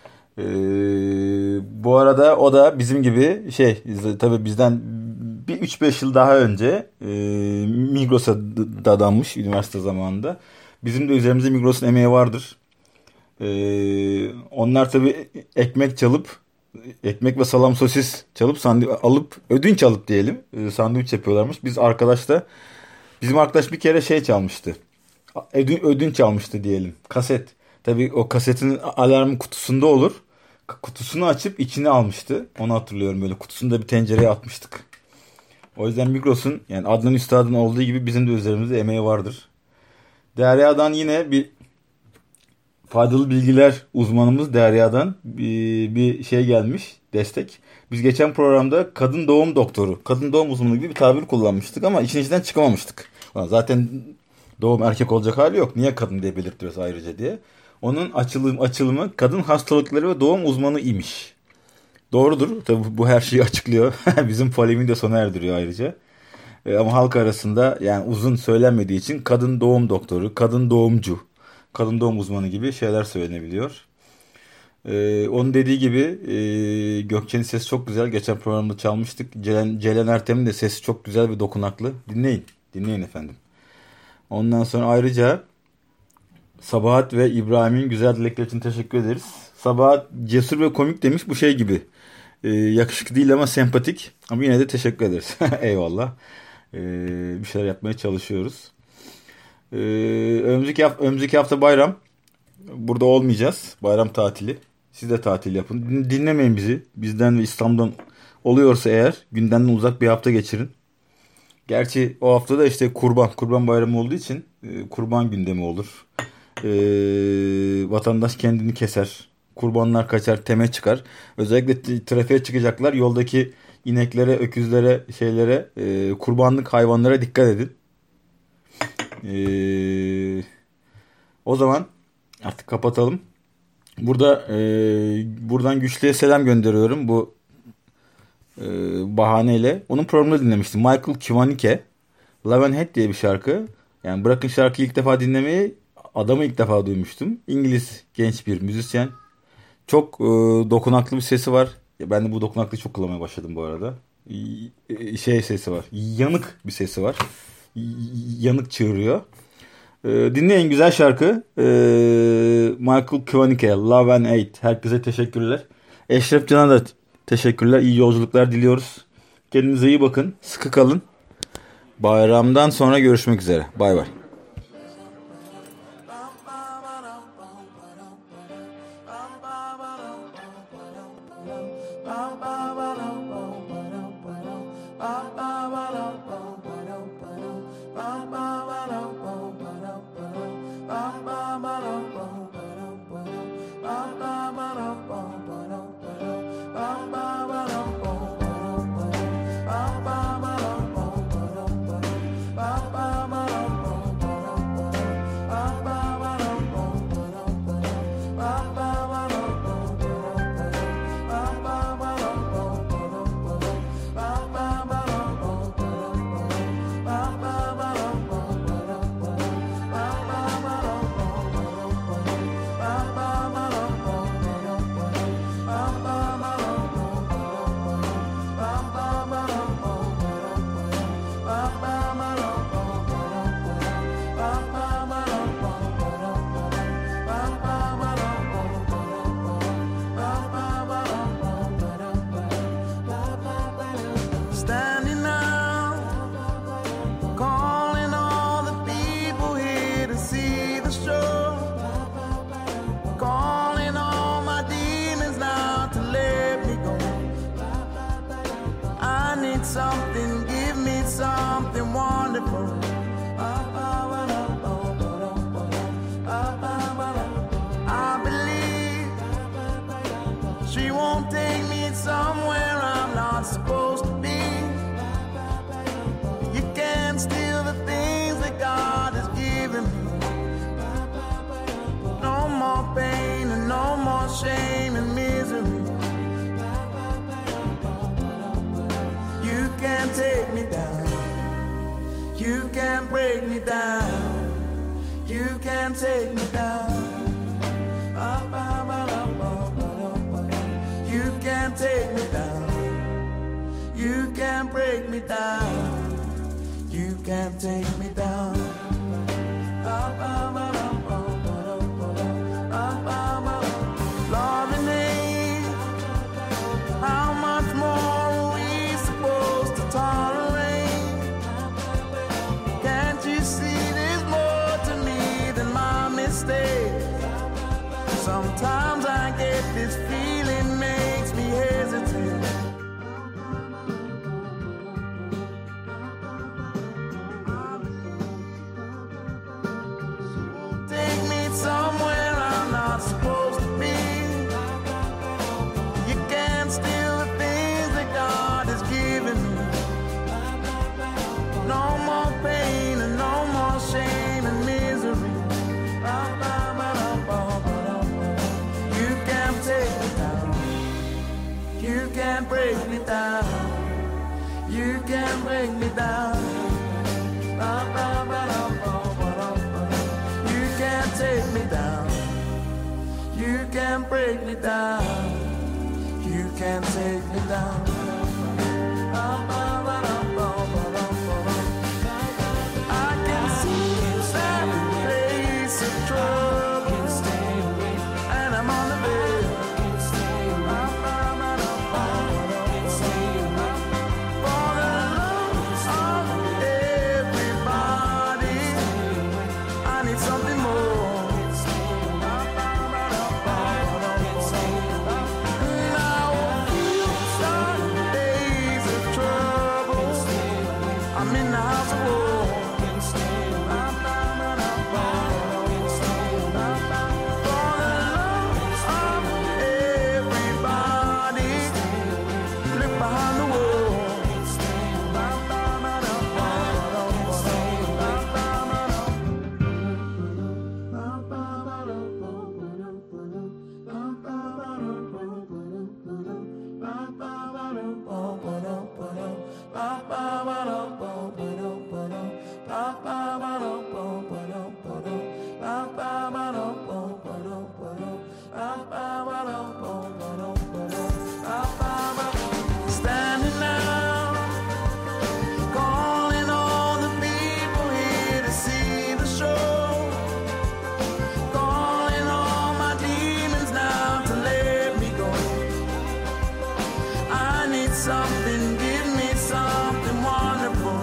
Bu arada o da bizim gibi tabii bizden bir 3-5 yıl daha önce Migros'a dadanmış üniversite zamanında. Bizim de üzerimizde Migros'un emeği vardır. Onlar tabii ekmek ve salam sosis ödünç alıp diyelim sandviç yapıyorlarmış. Bizim arkadaş bir kere çalmıştı. Ödünç almıştı diyelim. Kaset. Tabii o kasetin alarmın kutusunda olur. Kutusunu açıp içine almıştı. Onu hatırlıyorum, böyle kutusunu da bir tencereye atmıştık. O yüzden Migros'un, yani Adnan Üstad'ın olduğu gibi bizim de üzerimizde emeği vardır. Derya'dan yine bir faydalı bilgiler uzmanımız Derya'dan bir şey gelmiş, destek. Biz geçen programda kadın doğum doktoru, kadın doğum uzmanı gibi bir tabir kullanmıştık ama işin içinden çıkamamıştık. Zaten doğum erkek olacak hali yok. Niye kadın diye belirtiyoruz ayrıca diye. Onun açılımı kadın hastalıkları ve doğum uzmanı imiş. Doğrudur. Tabii bu her şeyi açıklıyor. Bizim polemiği de sona erdiriyor ayrıca. Ama halk arasında yani uzun söylenmediği için kadın doğum doktoru, kadın doğumcu, kadın doğum uzmanı gibi şeyler söylenebiliyor. Onun dediği gibi Gökçe'nin sesi çok güzel. Geçen programda çalmıştık. Ceylan Ertem'in de sesi çok güzel ve dokunaklı. Dinleyin efendim. Ondan sonra ayrıca Sabahat ve İbrahim'in güzel dilekleri için teşekkür ederiz. Sabahat cesur ve komik demiş, bu şey gibi. Yakışıklı değil ama sempatik. Ama yine de teşekkür ederiz. Eyvallah. Bir şeyler yapmaya çalışıyoruz. Önümüzdeki hafta bayram. Burada olmayacağız. Bayram tatili. Siz de tatil yapın. Dinlemeyin bizi. Bizden ve İstanbul'dan oluyorsa eğer gündemden uzak bir hafta geçirin. Gerçi o hafta da işte kurban bayramı olduğu için kurban gündemi olur. Vatandaş kendini keser. Kurbanlar kaçar, teme çıkar. Özellikle trafiğe çıkacaklar. Yoldaki ineklere, öküzlere, kurbanlık hayvanlara dikkat edin. O zaman artık kapatalım. Buradan Güçlü'ye selam gönderiyorum. Bu bahaneyle. Onun programını dinlemiştim. Michael Kiwanuke, Love and Hate diye bir şarkı. Yani bırakın şarkıyı ilk defa dinlemeyi, adamı ilk defa duymuştum. İngiliz genç bir müzisyen. Çok dokunaklı bir sesi var. Ben de bu dokunaklıyı çok kullanmaya başladım bu arada. Sesi var. Yanık bir sesi var. Yanık çığırıyor. Dinleyin, güzel şarkı. Michael Kiwanuke, Love and Hate. Herkese teşekkürler. Eşref Can'a da teşekkürler. İyi yolculuklar diliyoruz. Kendinize iyi bakın. Sıkı kalın. Bayramdan sonra görüşmek üzere. Bay bay. Something, give me something wonderful. I believe she won't take me somewhere I'm not supposed to be. You can't steal the things that God has given me. No more pain and no more shame and misery. You can't take me down. You can't break me down. You can't take me down. You can't take me down. You can't break me down. You can't take me down. Love and hate, how much more are we supposed to tolerate? Can't you see there's more to me than my mistakes? Sometimes I get this feeling makes me hesitate. Take me somewhere I'm not supposed to be. You can't steal the things that God has given me. No more pain and no more shame and misery. You can't take me down. You can't break me down. You can't break me down. You can't take me down. You can't break me down. You can't take me down. I can see that place of trouble, and I'm on the bed. For the love of everybody, I need something more. Now some days of trouble, I'm in the house of war. Standing now, calling all the people here to see the show. Calling all my demons now to let me go. I need something, give me something wonderful.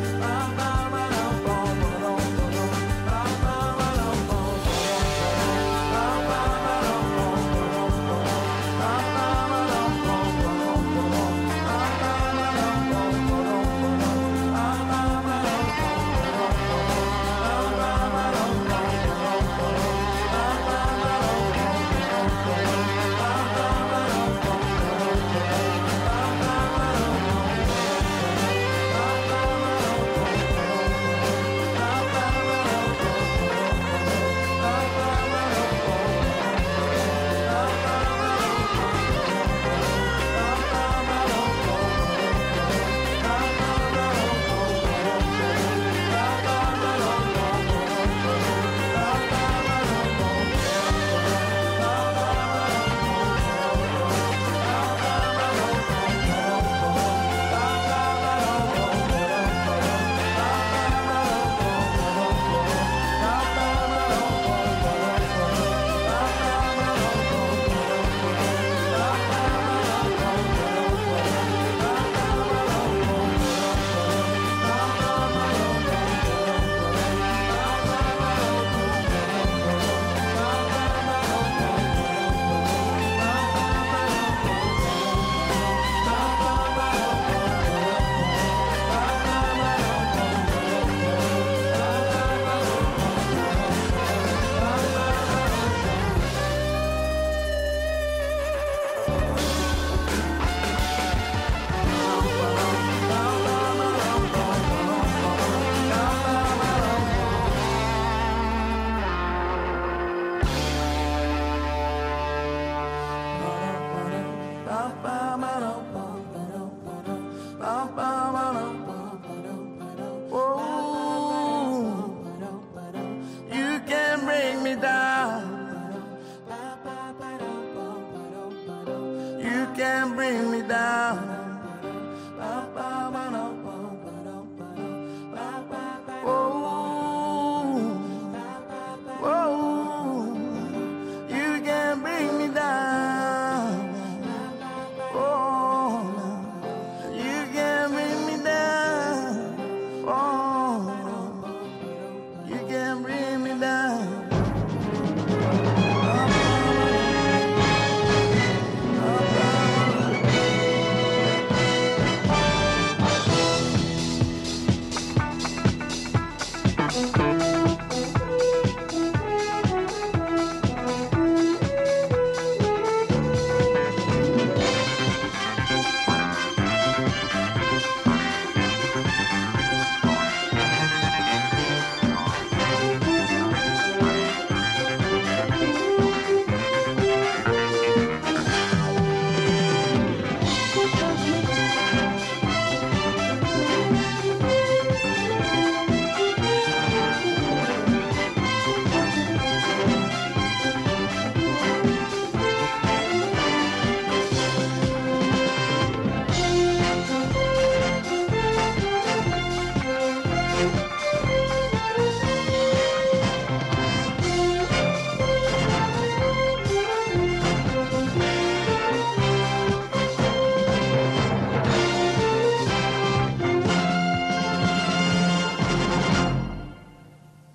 You can bring me down. You can bring me down.